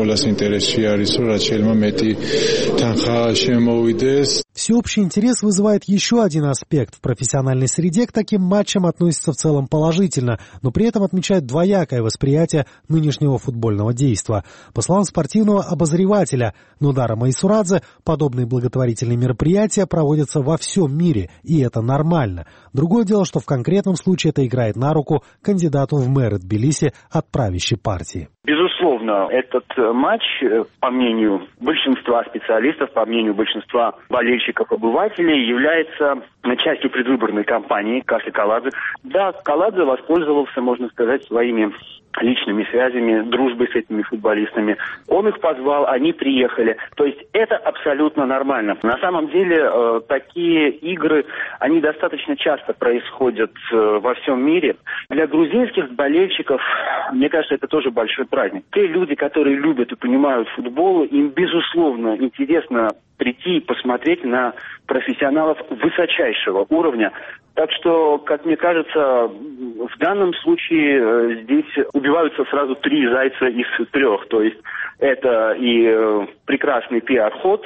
Всеобщий интерес вызывает еще один аспект. В профессиональной среде к таким матчам относятся в целом положительно, но при этом отмечают двоякое восприятие нынешнего футбольного действа. По словам спортивного обозревателя Нудара Майсурадзе, подобные благотворительные мероприятия проводятся во всем мире, и это нормально. Другое дело, что в конкретном случае это играет на руку кандидату в мэры Тбилиси от правящей партии. Безусловно, этот матч, по мнению большинства специалистов, по мнению большинства болельщиков, обывателей, является частью предвыборной кампании Каши Каладзе. Да, Каладзе воспользовался, можно сказать, своими личными связями, дружбой с этими футболистами. Он их позвал, они приехали. То есть это абсолютно нормально. На самом деле э, такие игры, они достаточно часто происходят э, во всем мире. Для грузинских болельщиков, мне кажется, это тоже большой праздник. Те люди, которые любят и понимают футбол, им, безусловно, интересно прийти и посмотреть на профессионалов высочайшего уровня. Так что, как мне кажется, в данном случае здесь убиваются сразу три зайца из трех. То есть это и прекрасный пиар-ход,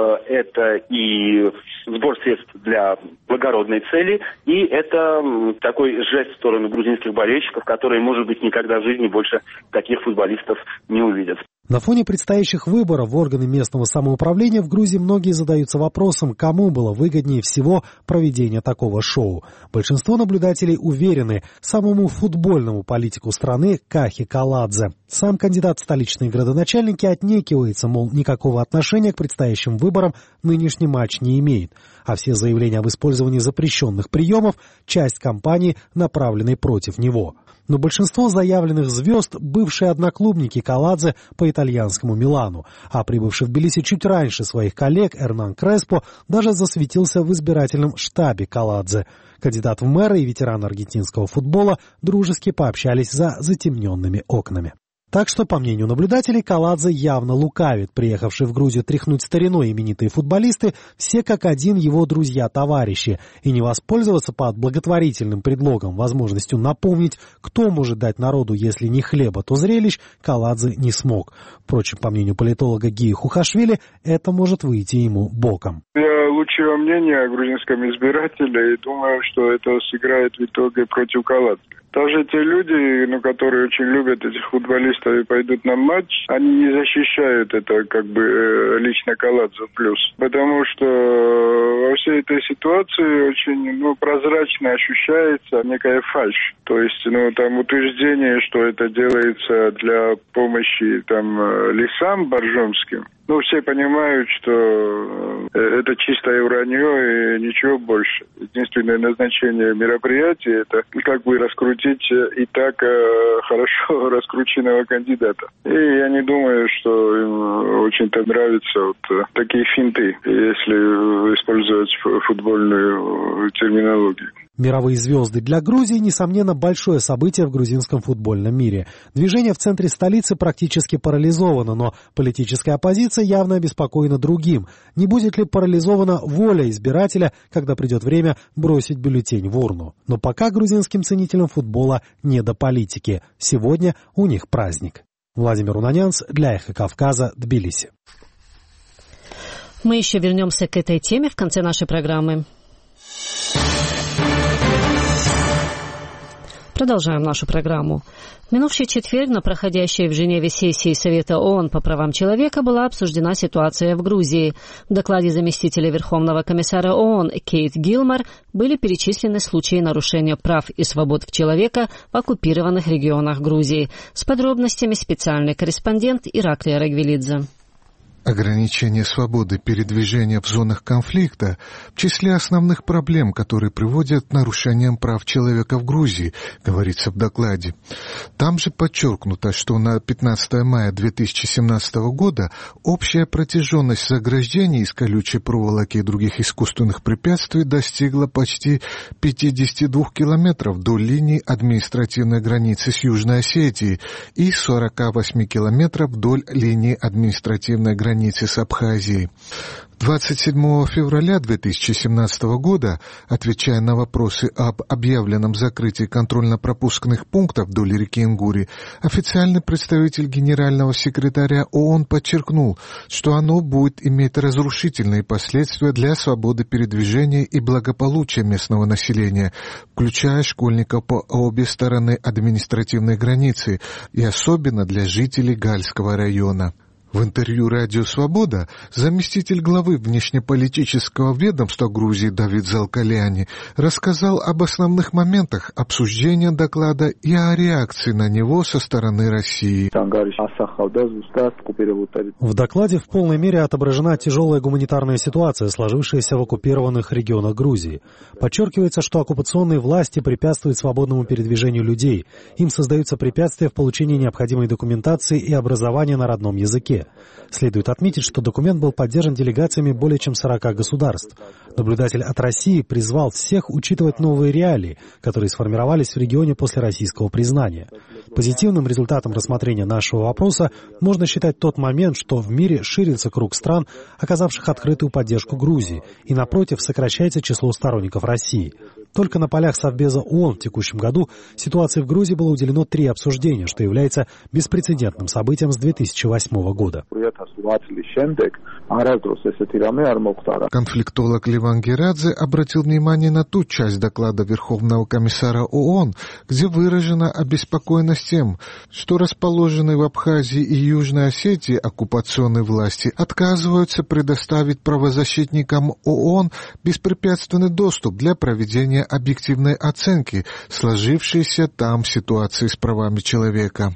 это и сбор средств для благородной цели, и это такой жест в сторону грузинских болельщиков, которые, может быть, никогда в жизни больше таких футболистов не увидят. На фоне предстоящих выборов в органы местного самоуправления в Грузии многие задаются вопросом, кому было выгоднее всего проведение такого шоу. Большинство наблюдателей уверены, самому футбольному политику страны Кахи Каладзе. Сам кандидат в столичные градоначальники отнекивается, мол, никакого отношения к предстоящим выборам нынешний матч не имеет, а все заявления об использовании запрещенных приемов – часть кампании, направленной против него. Но большинство заявленных звезд – бывшие одноклубники Каладзе по итальянскому Милану, а прибывший в Тбилиси чуть раньше своих коллег Эрнан Креспо даже засветился в избирательном штабе Каладзе. Кандидат в мэры и ветеран аргентинского футбола дружески пообщались за затемненными окнами. Так что, по мнению наблюдателей, Каладзе явно лукавит. Приехавшие в Грузию тряхнуть стариной именитые футболисты все как один его друзья-товарищи. И не воспользоваться под благотворительным предлогом возможностью напомнить, кто может дать народу, если не хлеба, то зрелищ, Каладзе не смог. Впрочем, по мнению политолога Гии Хухашвили, это может выйти ему боком. Я лучшего мнения о грузинском избирателе и думаю, что это сыграет в итоге против Каладзе. Даже те люди, ну, которые очень любят этих футболистов и пойдут на матч, они не защищают это как бы лично Каладзе плюс. Потому что во всей этой ситуации очень, ну, прозрачно ощущается некая фальшь. То есть, ну, там утверждение, что это делается для помощи там лесам боржомским. Ну, все понимают, что это чистое вранье и ничего больше. Единственное назначение мероприятия – это как бы раскрутить и так хорошо раскрученного кандидата. И я не думаю, что им очень-то нравятся вот такие финты, если использовать футбольную терминологию. Мировые звезды для Грузии, несомненно, большое событие в грузинском футбольном мире. Движение в центре столицы практически парализовано, но политическая оппозиция явно обеспокоена другим. Не будет ли парализована воля избирателя, когда придет время бросить бюллетень в урну? Но пока грузинским ценителям футбола не до политики. Сегодня у них праздник. Владимир Унанянц для Эхо Кавказа, Тбилиси. Мы еще вернемся к этой теме в конце нашей программы. Продолжаем нашу программу. В минувший четверг на проходящей в Женеве сессии Совета ООН по правам человека была обсуждена ситуация в Грузии. В докладе заместителя Верховного комиссара ООН Кейт Гилмор были перечислены случаи нарушения прав и свобод человека в оккупированных регионах Грузии. С подробностями специальный корреспондент Ираклий Рагвелидзе. Ограничение свободы передвижения в зонах конфликта в числе основных проблем, которые приводят к нарушениям прав человека в Грузии, говорится в докладе. Там же подчеркнуто, что на пятнадцатое мая две тысячи семнадцатого года общая протяженность заграждений из колючей проволоки и других искусственных препятствий достигла почти пятьдесят два километров вдоль линии административной границы с Южной Осетией и сорок восемь километров вдоль линии административной границы с Абхазией. двадцать седьмого февраля две тысячи семнадцатого года, отвечая на вопросы об объявленном закрытии контрольно-пропускных пунктов вдоль реки Ингури, официальный представитель генерального секретаря ООН подчеркнул, что оно будет иметь разрушительные последствия для свободы передвижения и благополучия местного населения, включая школьников по обе стороны административной границы и особенно для жителей Гальского района. В интервью «Радио Свобода» заместитель главы внешнеполитического ведомства Грузии Давид Залкаляни рассказал об основных моментах обсуждения доклада и о реакции на него со стороны России. В докладе в полной мере отображена тяжелая гуманитарная ситуация, сложившаяся в оккупированных регионах Грузии. Подчеркивается, что оккупационные власти препятствуют свободному передвижению людей. Им создаются препятствия в получении необходимой документации и образования на родном языке. Следует отметить, что документ был поддержан делегациями более чем сорока государств. Наблюдатель от России призвал всех учитывать новые реалии, которые сформировались в регионе после российского признания. Позитивным результатом рассмотрения нашего вопроса можно считать тот момент, что в мире ширится круг стран, оказавших открытую поддержку Грузии, и, напротив, сокращается число сторонников России. Только на полях Совбеза ООН в текущем году ситуации в Грузии было уделено три обсуждения, что является беспрецедентным событием с две тысячи восьмого года. Конфликтолог Леван Герадзе обратил внимание на ту часть доклада Верховного комиссара ООН, где выражена обеспокоенность тем, что расположенные в Абхазии и Южной Осетии оккупационные власти отказываются предоставить правозащитникам ООН беспрепятственный доступ для проведения объективной оценки сложившейся там ситуации с правами человека.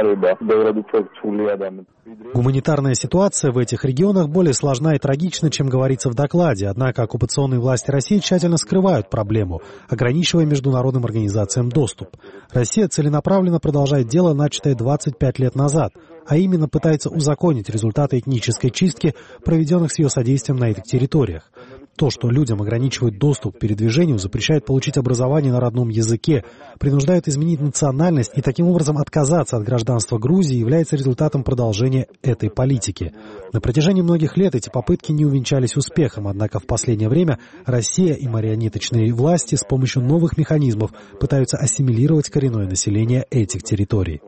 Гуманитарная ситуация в этих регионах более сложна и трагична, чем говорится в докладе, однако оккупационные власти России тщательно скрывают проблему, ограничивая международным организациям доступ. Россия целенаправленно продолжает дело, начатое двадцать пять лет назад, а именно пытается узаконить результаты этнической чистки, проведенных с ее содействием на этих территориях. То, что людям ограничивают доступ к передвижению, запрещает получить образование на родном языке, принуждает изменить национальность и таким образом отказаться от гражданства Грузии, является результатом продолжения этой политики. На протяжении многих лет эти попытки не увенчались успехом, однако в последнее время Россия и марионеточные власти с помощью новых механизмов пытаются ассимилировать коренное население этих территорий.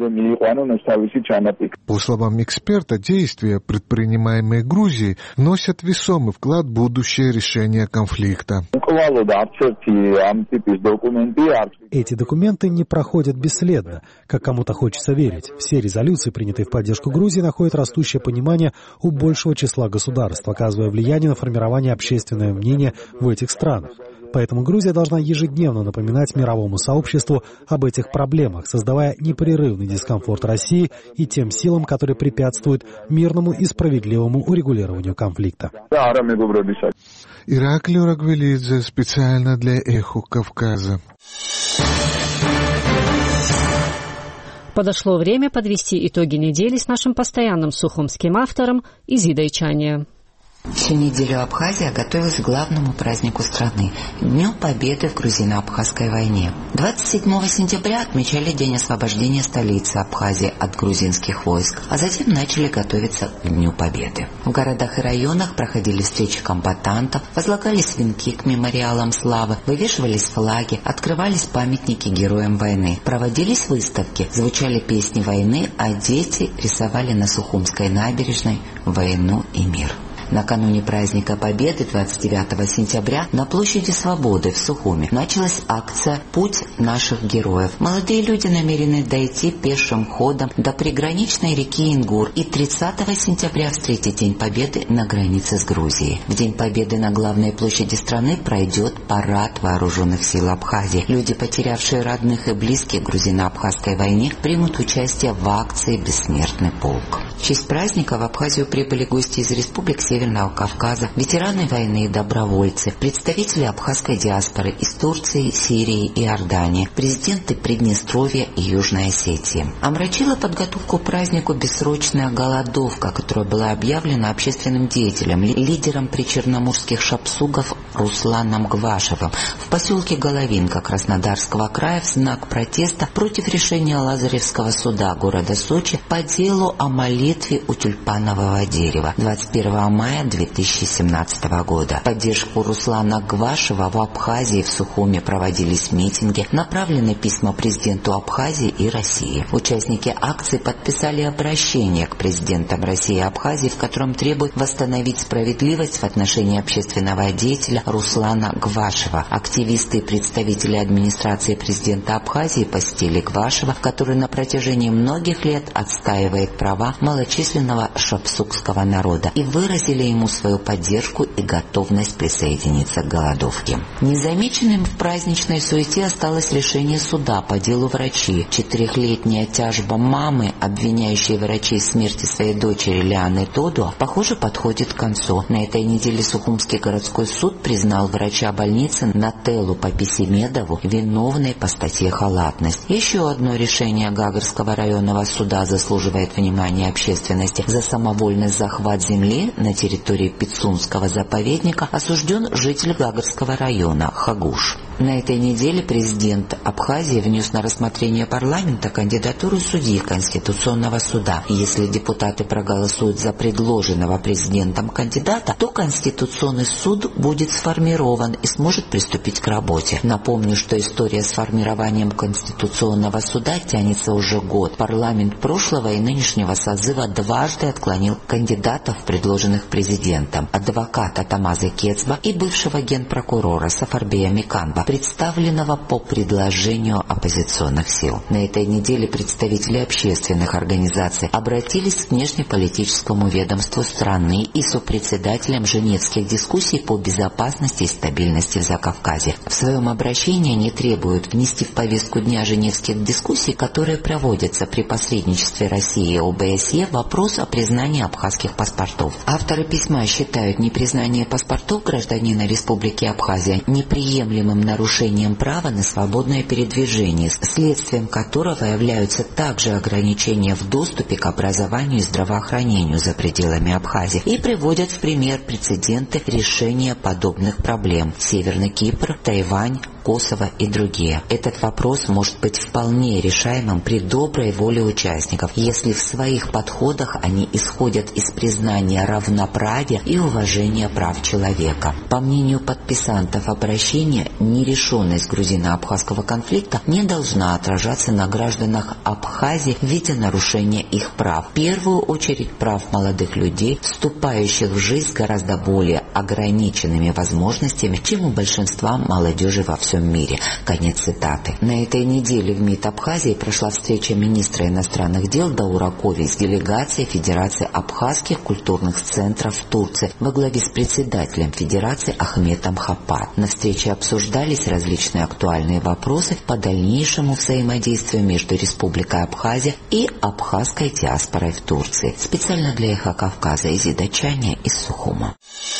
По словам эксперта, действия, предпринимаемые Грузией, вносят весомый вклад в будущее решение конфликта. Эти документы не проходят бесследно, как кому-то хочется верить. Все резолюции, принятые в поддержку Грузии, находят растущее понимание у большего числа государств, оказывая влияние на формирование общественного мнения в этих странах. Поэтому Грузия должна ежедневно напоминать мировому сообществу об этих проблемах, создавая непрерывный дискомфорт России и тем силам, которые препятствуют мирному и справедливому урегулированию конфликта. Ираклий Рагвелидзе специально для «Эхо Кавказа». Подошло время подвести итоги недели с нашим постоянным сухумским автором Изидой Чания. Всю неделю Абхазия готовилась к главному празднику страны – Дню Победы в грузино-абхазской войне. двадцать седьмого сентября отмечали День освобождения столицы Абхазии от грузинских войск, а затем начали готовиться к Дню Победы. В городах и районах проходили встречи комбатантов, возлагались венки к мемориалам славы, вывешивались флаги, открывались памятники героям войны, проводились выставки, звучали песни войны, а дети рисовали на Сухумской набережной «Войну и мир». Накануне праздника Победы двадцать девятого сентября на площади Свободы в Сухуми началась акция «Путь наших героев». Молодые люди намерены дойти пешим ходом до приграничной реки Ингур и тридцатого сентября встретить День Победы на границе с Грузией. В День Победы на главной площади страны пройдет парад вооруженных сил Абхазии. Люди, потерявшие родных и близких в грузино-абхазской войне, примут участие в акции «Бессмертный полк». В честь праздника в Абхазию прибыли гости из республик Северного Кавказа, ветераны войны и добровольцы, представители абхазской диаспоры из Турции, Сирии и Иордании, президенты Приднестровья и Южной Осетии. Омрачила подготовку к празднику бессрочная голодовка, которая была объявлена общественным деятелем, лидером причерноморских шапсугов Русланом Гвашевым в поселке Головинка Краснодарского края в знак протеста против решения Лазаревского суда города Сочи по делу о молитве у тюльпанового дерева двадцать первого мая две тысячи семнадцатого года. В поддержку Руслана Гвашева в Абхазии в Сухуми проводились митинги, направлены письма президенту Абхазии и России. Участники акции подписали обращение к президентам России и Абхазии, в котором требуют восстановить справедливость в отношении общественного деятеля Руслана Гвашева. Активисты и представители администрации президента Абхазии посетили Гвашева, который на протяжении многих лет отстаивает права малочисленного шапсукского народа, и выразили ему свою поддержку и готовность присоединиться к голодовке. Незамеченным в праздничной суете осталось решение суда по делу врачи. Четырехлетняя тяжба мамы, обвиняющей врачей в смерти своей дочери Лианы Тодуа, похоже, подходит к концу. На этой неделе Сухумский городской суд признал врача больницы Нателлу Паписимедову виновной по статье «Халатность». Еще одно решение Гагарского районного суда заслуживает внимания общественности. За самовольный захват земли на территории Пицунского заповедника осужден житель Гагарского района Хагуш. На этой неделе президент Абхазии внес на рассмотрение парламента кандидатуру судьи Конституционного суда. Если депутаты проголосуют за предложенного президентом кандидата, то Конституционный суд будет сформирован и сможет приступить к работе. Напомню, что история с формированием Конституционного суда тянется уже год. Парламент прошлого и нынешнего созыва дважды отклонил кандидатов, предложенных президентом, адвоката Тамазы Кецба и бывшего генпрокурора Сафарбея Миканба, представленного по предложению оппозиционных сил. На этой неделе представители общественных организаций обратились к внешнеполитическому ведомству страны и сопредседателям Женевских дискуссий по безопасности и стабильности в Закавказье. В своем обращении они требуют внести в повестку дня Женевских дискуссий, которые проводятся при посредничестве России и ОБСЕ, вопрос о признании абхазских паспортов. Авторы письма считают непризнание паспортов гражданина Республики Абхазия неприемлемым нарушением права на свободное передвижение, следствием которого являются также ограничения в доступе к образованию и здравоохранению за пределами Абхазии, и приводят в пример прецеденты решения подобных проблем: Северный Кипр, Тайвань, Косово и другие. Этот вопрос может быть вполне решаемым при доброй воле участников, если в своих подходах они исходят из признания равноправия и уважения прав человека. По мнению подписантов обращения, нерешенность грузино-абхазского конфликта не должна отражаться на гражданах Абхазии в виде нарушения их прав. В первую очередь прав молодых людей, вступающих в жизнь с гораздо более ограниченными возможностями, чем у большинства молодежи во всем мире. Конец цитаты. На этой неделе в МИД Абхазии прошла встреча министра иностранных дел Даура Кови с делегацией Федерации абхазских культурных центров в Турции во главе с председателем Федерации Ахметом Хапат. На встрече обсуждались различные актуальные вопросы по дальнейшему взаимодействию между Республикой Абхазия и абхазской диаспорой в Турции. Специально для Эхо Кавказа Изида Чаня из Сухума.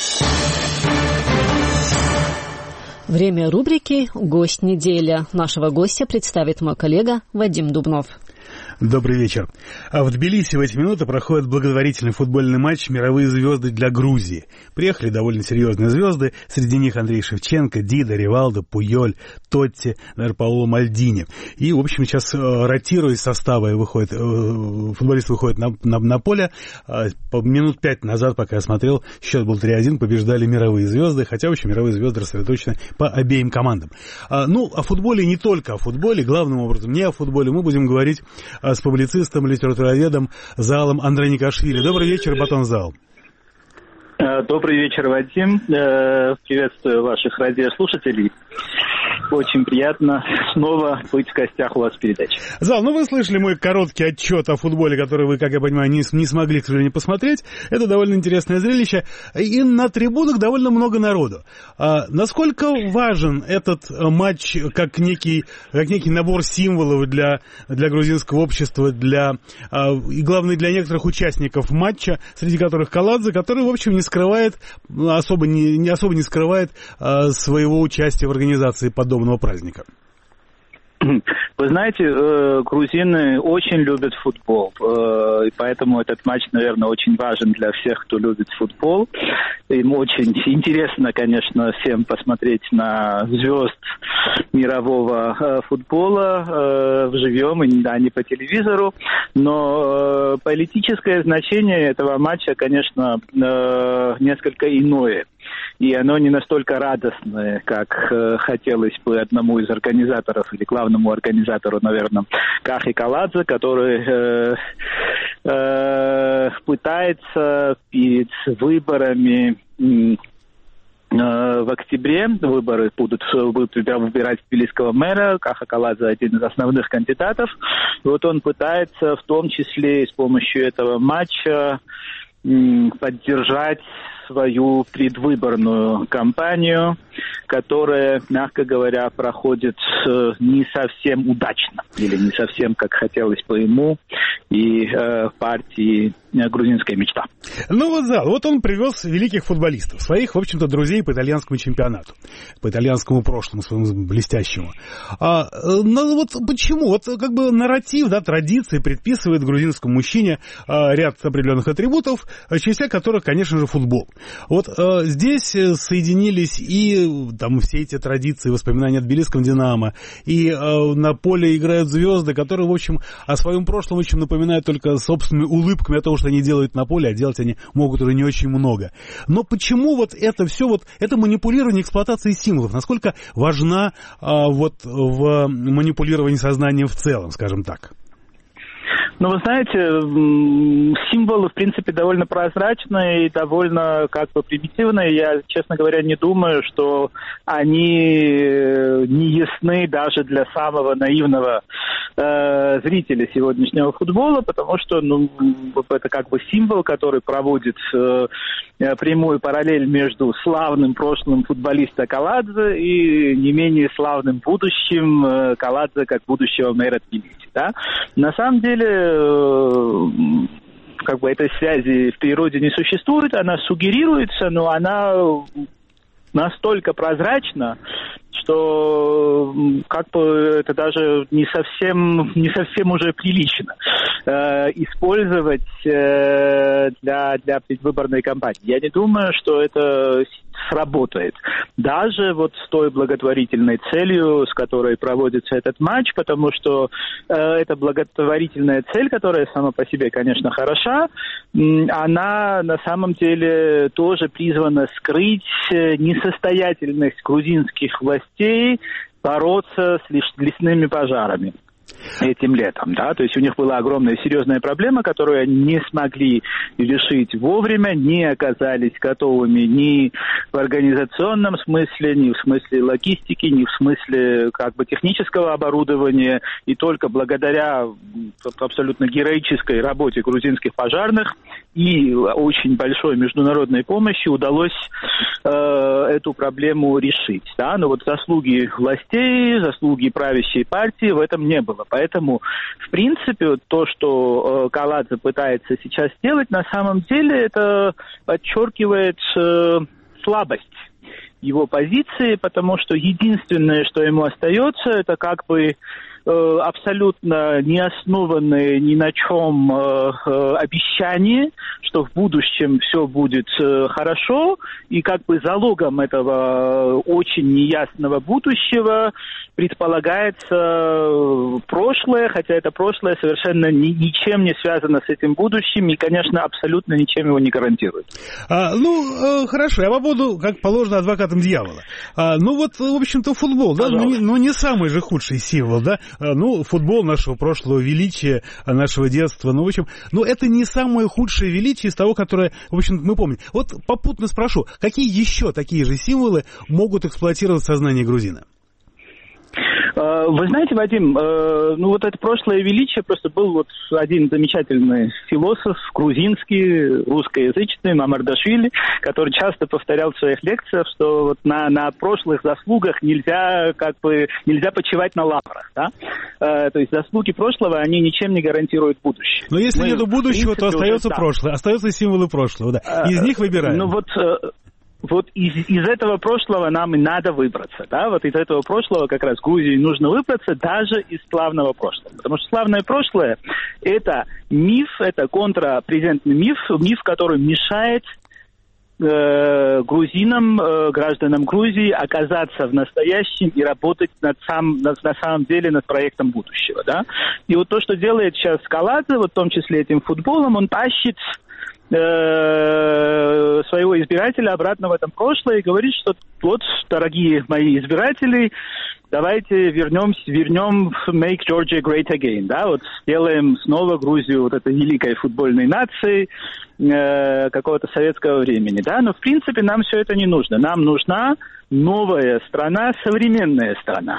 Время рубрики «Гость недели». Нашего гостя представит мой коллега Вадим Дубнов. Добрый вечер. А в Тбилиси в эти минуты проходит благотворительный футбольный матч «Мировые звезды для Грузии». Приехали довольно серьезные звезды, среди них Андрей Шевченко, Дида, Ривалдо, Пуйоль, Тотти, даже Паоло Мальдини. И, в общем, сейчас, ротируясь составы, выходит, футболисты выходят на, на, на поле. Минут пять назад, пока я смотрел, счет был три один, побеждали мировые звезды, хотя, в общем, мировые звезды рассредоточены по обеим командам. Ну, о футболе, не только о футболе, главным образом не о футболе, мы будем говорить с публицистом, литературоведом Заалом Андроникашвили. Добрый вечер, Батон Заал. Добрый вечер, Вадим. Приветствую ваших радиослушателей. Очень приятно снова быть в гостях у вас в передаче. Зал, ну вы слышали мой короткий отчет о футболе, который вы, как я понимаю, не, не смогли, к сожалению, посмотреть. Это довольно интересное зрелище. И на трибунах довольно много народу. А насколько важен этот матч как некий, как некий набор символов для, для грузинского общества, для, и главное, для некоторых участников матча, среди которых Каладзе, который, в общем, не скрывает, особо не, не, особо не скрывает а, своего участия в организации подобного праздника? Вы знаете, грузины очень любят футбол, и поэтому этот матч, наверное, очень важен для всех, кто любит футбол. Им очень интересно, конечно, всем посмотреть на звезд мирового футбола вживьем, а не по телевизору. Но политическое значение этого матча, конечно, несколько иное. И оно не настолько радостное, как э, хотелось бы одному из организаторов или главному организатору, наверное, Кахи Каладзе, который э, э, пытается перед выборами э, в октябре, выборы будут, будут выбирать тбилисского мэра, Каха Каладзе один из основных кандидатов. И вот он пытается в том числе с помощью этого матча э, поддержать свою предвыборную кампанию, которая, мягко говоря, проходит э, не совсем удачно или не совсем, как хотелось бы ему и э, партии э, «Грузинская мечта». Ну вот, да, вот он привез великих футболистов, своих, в общем-то, друзей по итальянскому чемпионату, по итальянскому прошлому своему блестящему. А, ну вот почему? Вот как бы нарратив, да, традиции предписывает грузинскому мужчине а, ряд определенных атрибутов, в числе которых, конечно же, футбол. Вот э, здесь соединились и там все эти традиции, воспоминания о тбилисском «Динамо», и э, на поле играют звезды, которые, в общем, о своем прошлом очень напоминают только собственными улыбками о том, что они делают на поле, а делать они могут уже не очень много. Но почему вот это все, вот это манипулирование эксплуатацией символов, насколько важна э, вот в манипулировании сознанием в целом, скажем так? Ну, вы знаете, символы, в принципе, довольно прозрачные и довольно, как бы, примитивные. Я, честно говоря, не думаю, что они не ясны даже для самого наивного э, зрителя сегодняшнего футбола, потому что, ну, это как бы символ, который проводит э, прямую параллель между славным прошлым футболиста Каладзе и не менее славным будущим э, Каладзе как будущего мэра Тбилиси. Да? На самом деле, как бы этой связи в природе не существует, она сугерируется, но она настолько прозрачна, что как бы это даже не совсем, не совсем уже прилично э, использовать э, для, для предвыборной кампании. Я не думаю, что это сработает. Даже вот с той благотворительной целью, с которой проводится этот матч, потому что э, эта благотворительная цель, которая сама по себе, конечно, хороша, э, она на самом деле тоже призвана скрыть несостоятельность грузинских властей бороться с лесными пожарами этим летом, да, то есть у них была огромная серьезная проблема, которую они не смогли решить вовремя, не оказались готовыми ни в организационном смысле, ни в смысле логистики, ни в смысле как бы технического оборудования, и только благодаря абсолютно героической работе грузинских пожарных и очень большой международной помощи удалось э, эту проблему решить, да, но вот заслуги властей, заслуги правящей партии в этом не было. Поэтому, в принципе, то, что э, Каладзе пытается сейчас сделать, на самом деле это подчеркивает э, слабость его позиции, потому что единственное, что ему остается, это как бы э, абсолютно не основанные ни на чем э, э, обещания, что в будущем все будет э, хорошо, и как бы залогом этого очень неясного будущего предполагается прошлое, хотя это прошлое совершенно ни, ничем не связано с этим будущим и, конечно, абсолютно ничем его не гарантирует. А, ну, э, хорошо, я буду, как положено, адвокатом дьявола. А, ну вот, в общем-то, футбол, да, ну не, ну не самый же худший символ, да. ну, футбол нашего прошлого величия, нашего детства, ну, в общем, ну, это не самое худшее величие из того, которое, в общем, мы помним. Вот попутно спрошу, какие еще такие же символы могут эксплуатировать в сознании грузина? Вы знаете, Вадим, ну вот это прошлое величие, просто был вот один замечательный философ, грузинский, русскоязычный, Мамардашвили, который часто повторял в своих лекциях, что вот на, на прошлых заслугах нельзя, как бы, нельзя почивать на лаврах, да? То есть заслуги прошлого, они ничем не гарантируют будущее. Но если Мы, нету будущего, принципе, то остается уже, прошлое, да. Остаются символы прошлого, да. Из них выбираем. Ну вот... Вот из, из этого прошлого нам и надо выбраться, да, вот из этого прошлого как раз Грузии нужно выбраться даже из славного прошлого, потому что славное прошлое – это миф, это контрапрезентный миф, миф, который мешает э, грузинам, э, гражданам Грузии оказаться в настоящем и работать над сам, над, на самом деле над проектом будущего, да, и вот то, что делает сейчас Каладзе, вот в том числе этим футболом, он тащит своего избирателя обратно в этом прошлое и говорит, что вот, дорогие мои избиратели, давайте вернемся, вернем Make Georgia Great Again, да, вот сделаем снова Грузию вот этой великой футбольной нацией э, какого-то советского времени, да, но в принципе нам все это не нужно, нам нужна новая страна, современная страна.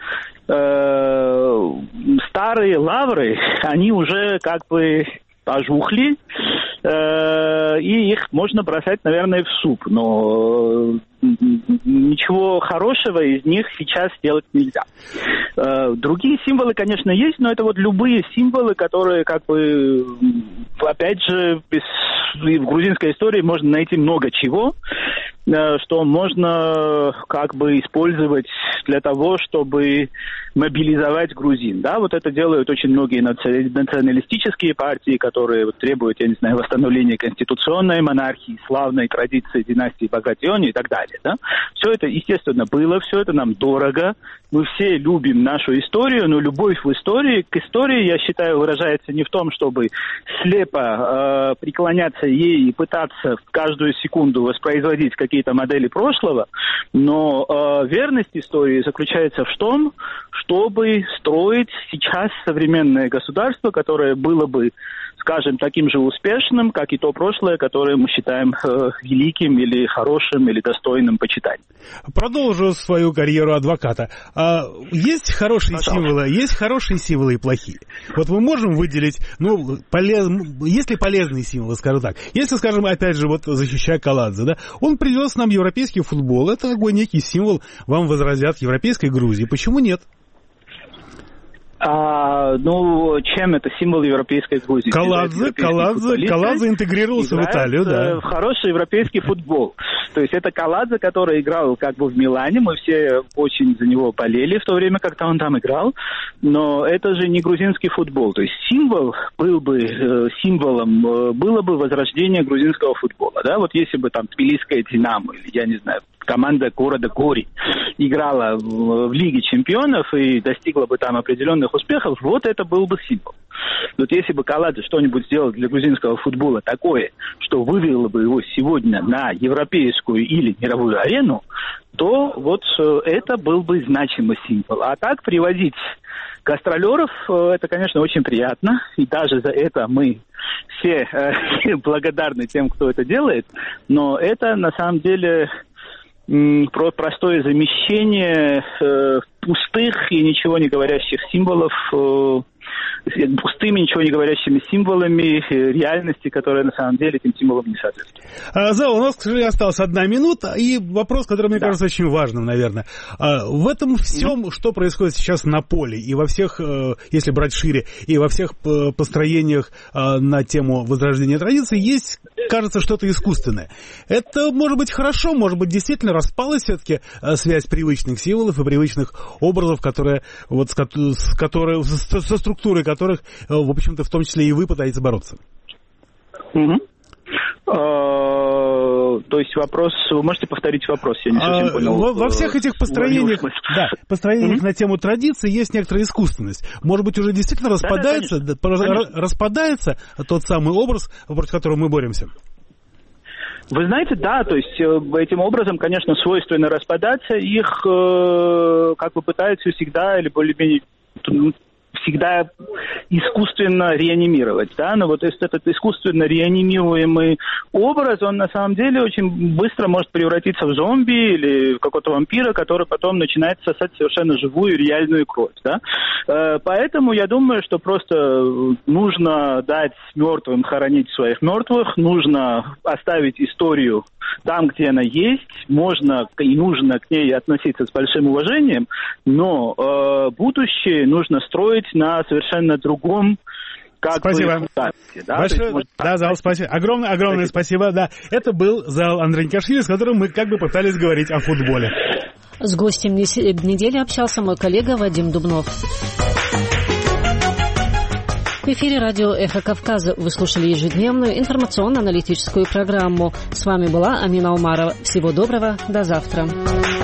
Э, старые лавры, они уже как бы пожухли, э, и их можно бросать, наверное, в суп, но ничего хорошего из них сейчас делать нельзя. Э, другие символы, конечно, есть, но это вот любые символы, которые, как бы, опять же, без, в грузинской истории можно найти много чего, э, что можно как бы использовать для того, чтобы мобилизовать грузин. Да, вот это делают очень многие националистические партии, которые вот требуют, я не знаю, восстановления конституционной монархии, славной традиции династии Багратиони и так далее. Да? Все это, естественно, было, все это нам дорого. Мы все любим нашу историю, но любовь в истории, к истории, я считаю, выражается не в том, чтобы слепо э, преклоняться ей и пытаться в каждую секунду воспроизводить какие-то модели прошлого, но э, верность истории заключается в том, чтобы строить сейчас современное государство, которое было бы, скажем, таким же успешным, как и то прошлое, которое мы считаем э, великим или хорошим, или достойным почитания. Продолжу свою карьеру адвоката. А есть хорошие Пожалуйста. символы, есть хорошие символы и плохие. Вот мы можем выделить, ну, полез... есть ли полезные символы, скажу так. Если, скажем, опять же, вот защищая Каладзе, да, он привез нам европейский футбол, это такой некий символ, вам возразят, европейской Грузии. Почему нет? А, ну, чем это символ европейской Грузии? Каладзе, Каладзе, Каладзе интегрировался в Италию, да. В хороший европейский футбол. То есть это Каладзе, который играл как бы в Милане, мы все очень за него болели в то время, когда он там играл, но это же не грузинский футбол. То есть символ был бы, э, символом э, было бы возрождение грузинского футбола, да, вот если бы там Тбилисская Динамо, или, я не знаю, команда города Гори играла в, в Лиге чемпионов и достигла бы там определенных успехов, вот это был бы символ. Вот если бы Каладзе что-нибудь сделал для грузинского футбола такое, что вывело бы его сегодня на европейскую или мировую арену, то вот это был бы значимый символ. А так привозить гастролеров, это, конечно, очень приятно, и даже за это мы все э, благодарны тем, кто это делает, но это на самом деле про простое замещение э, пустых и ничего не говорящих символов, э, пустыми, ничего не говорящими символами реальности, которая на самом деле этим символам не соответствует. А, Зал, у нас, к сожалению, осталась одна минута, и вопрос, который, мне да. кажется, очень важным, наверное. А, в этом всем, mm-hmm. что происходит сейчас на поле, и во всех, если брать шире, и во всех построениях на тему возрождения традиций, есть, кажется, что-то искусственное. Это может быть хорошо, может быть, действительно распалась все-таки связь привычных символов и привычных образов, которые, вот, с, с, которые, со, со структурой которых, в общем-то, в том числе и вы пытаетесь бороться. Угу. То есть вопрос, вы можете повторить вопрос, я не совсем а, понял. Во, во всех этих построениях, да, построениях mm-hmm. на тему традиции есть некоторая искусственность. Может быть, уже действительно распадается, да, да, конечно. распадается тот самый образ, против которого мы боремся? Вы знаете, да, то есть этим образом, конечно, свойственно распадаться. Их э, как бы пытаются всегда или более-менее всегда искусственно реанимировать, да, но вот этот искусственно реанимируемый образ, он на самом деле очень быстро может превратиться в зомби или в какого-то вампира, который потом начинает сосать совершенно живую реальную кровь, да. Поэтому я думаю, что просто нужно дать мертвым хоронить своих мертвых, нужно оставить историю там, где она есть, можно и нужно к ней относиться с большим уважением, но э, будущее нужно строить на совершенно другом, как спасибо. Бы, да, большое, есть, может, да, Зал, спасибо. Огромное, огромное спасибо. спасибо. Да, это был Зал Андроникашвили, с которым мы как бы пытались говорить о футболе. С гостем недели общался мой коллега Вадим Дубнов. В эфире радио «Эхо Кавказа» вы слушали ежедневную информационно-аналитическую программу. С вами была Амина Умарова. Всего доброго, до завтра.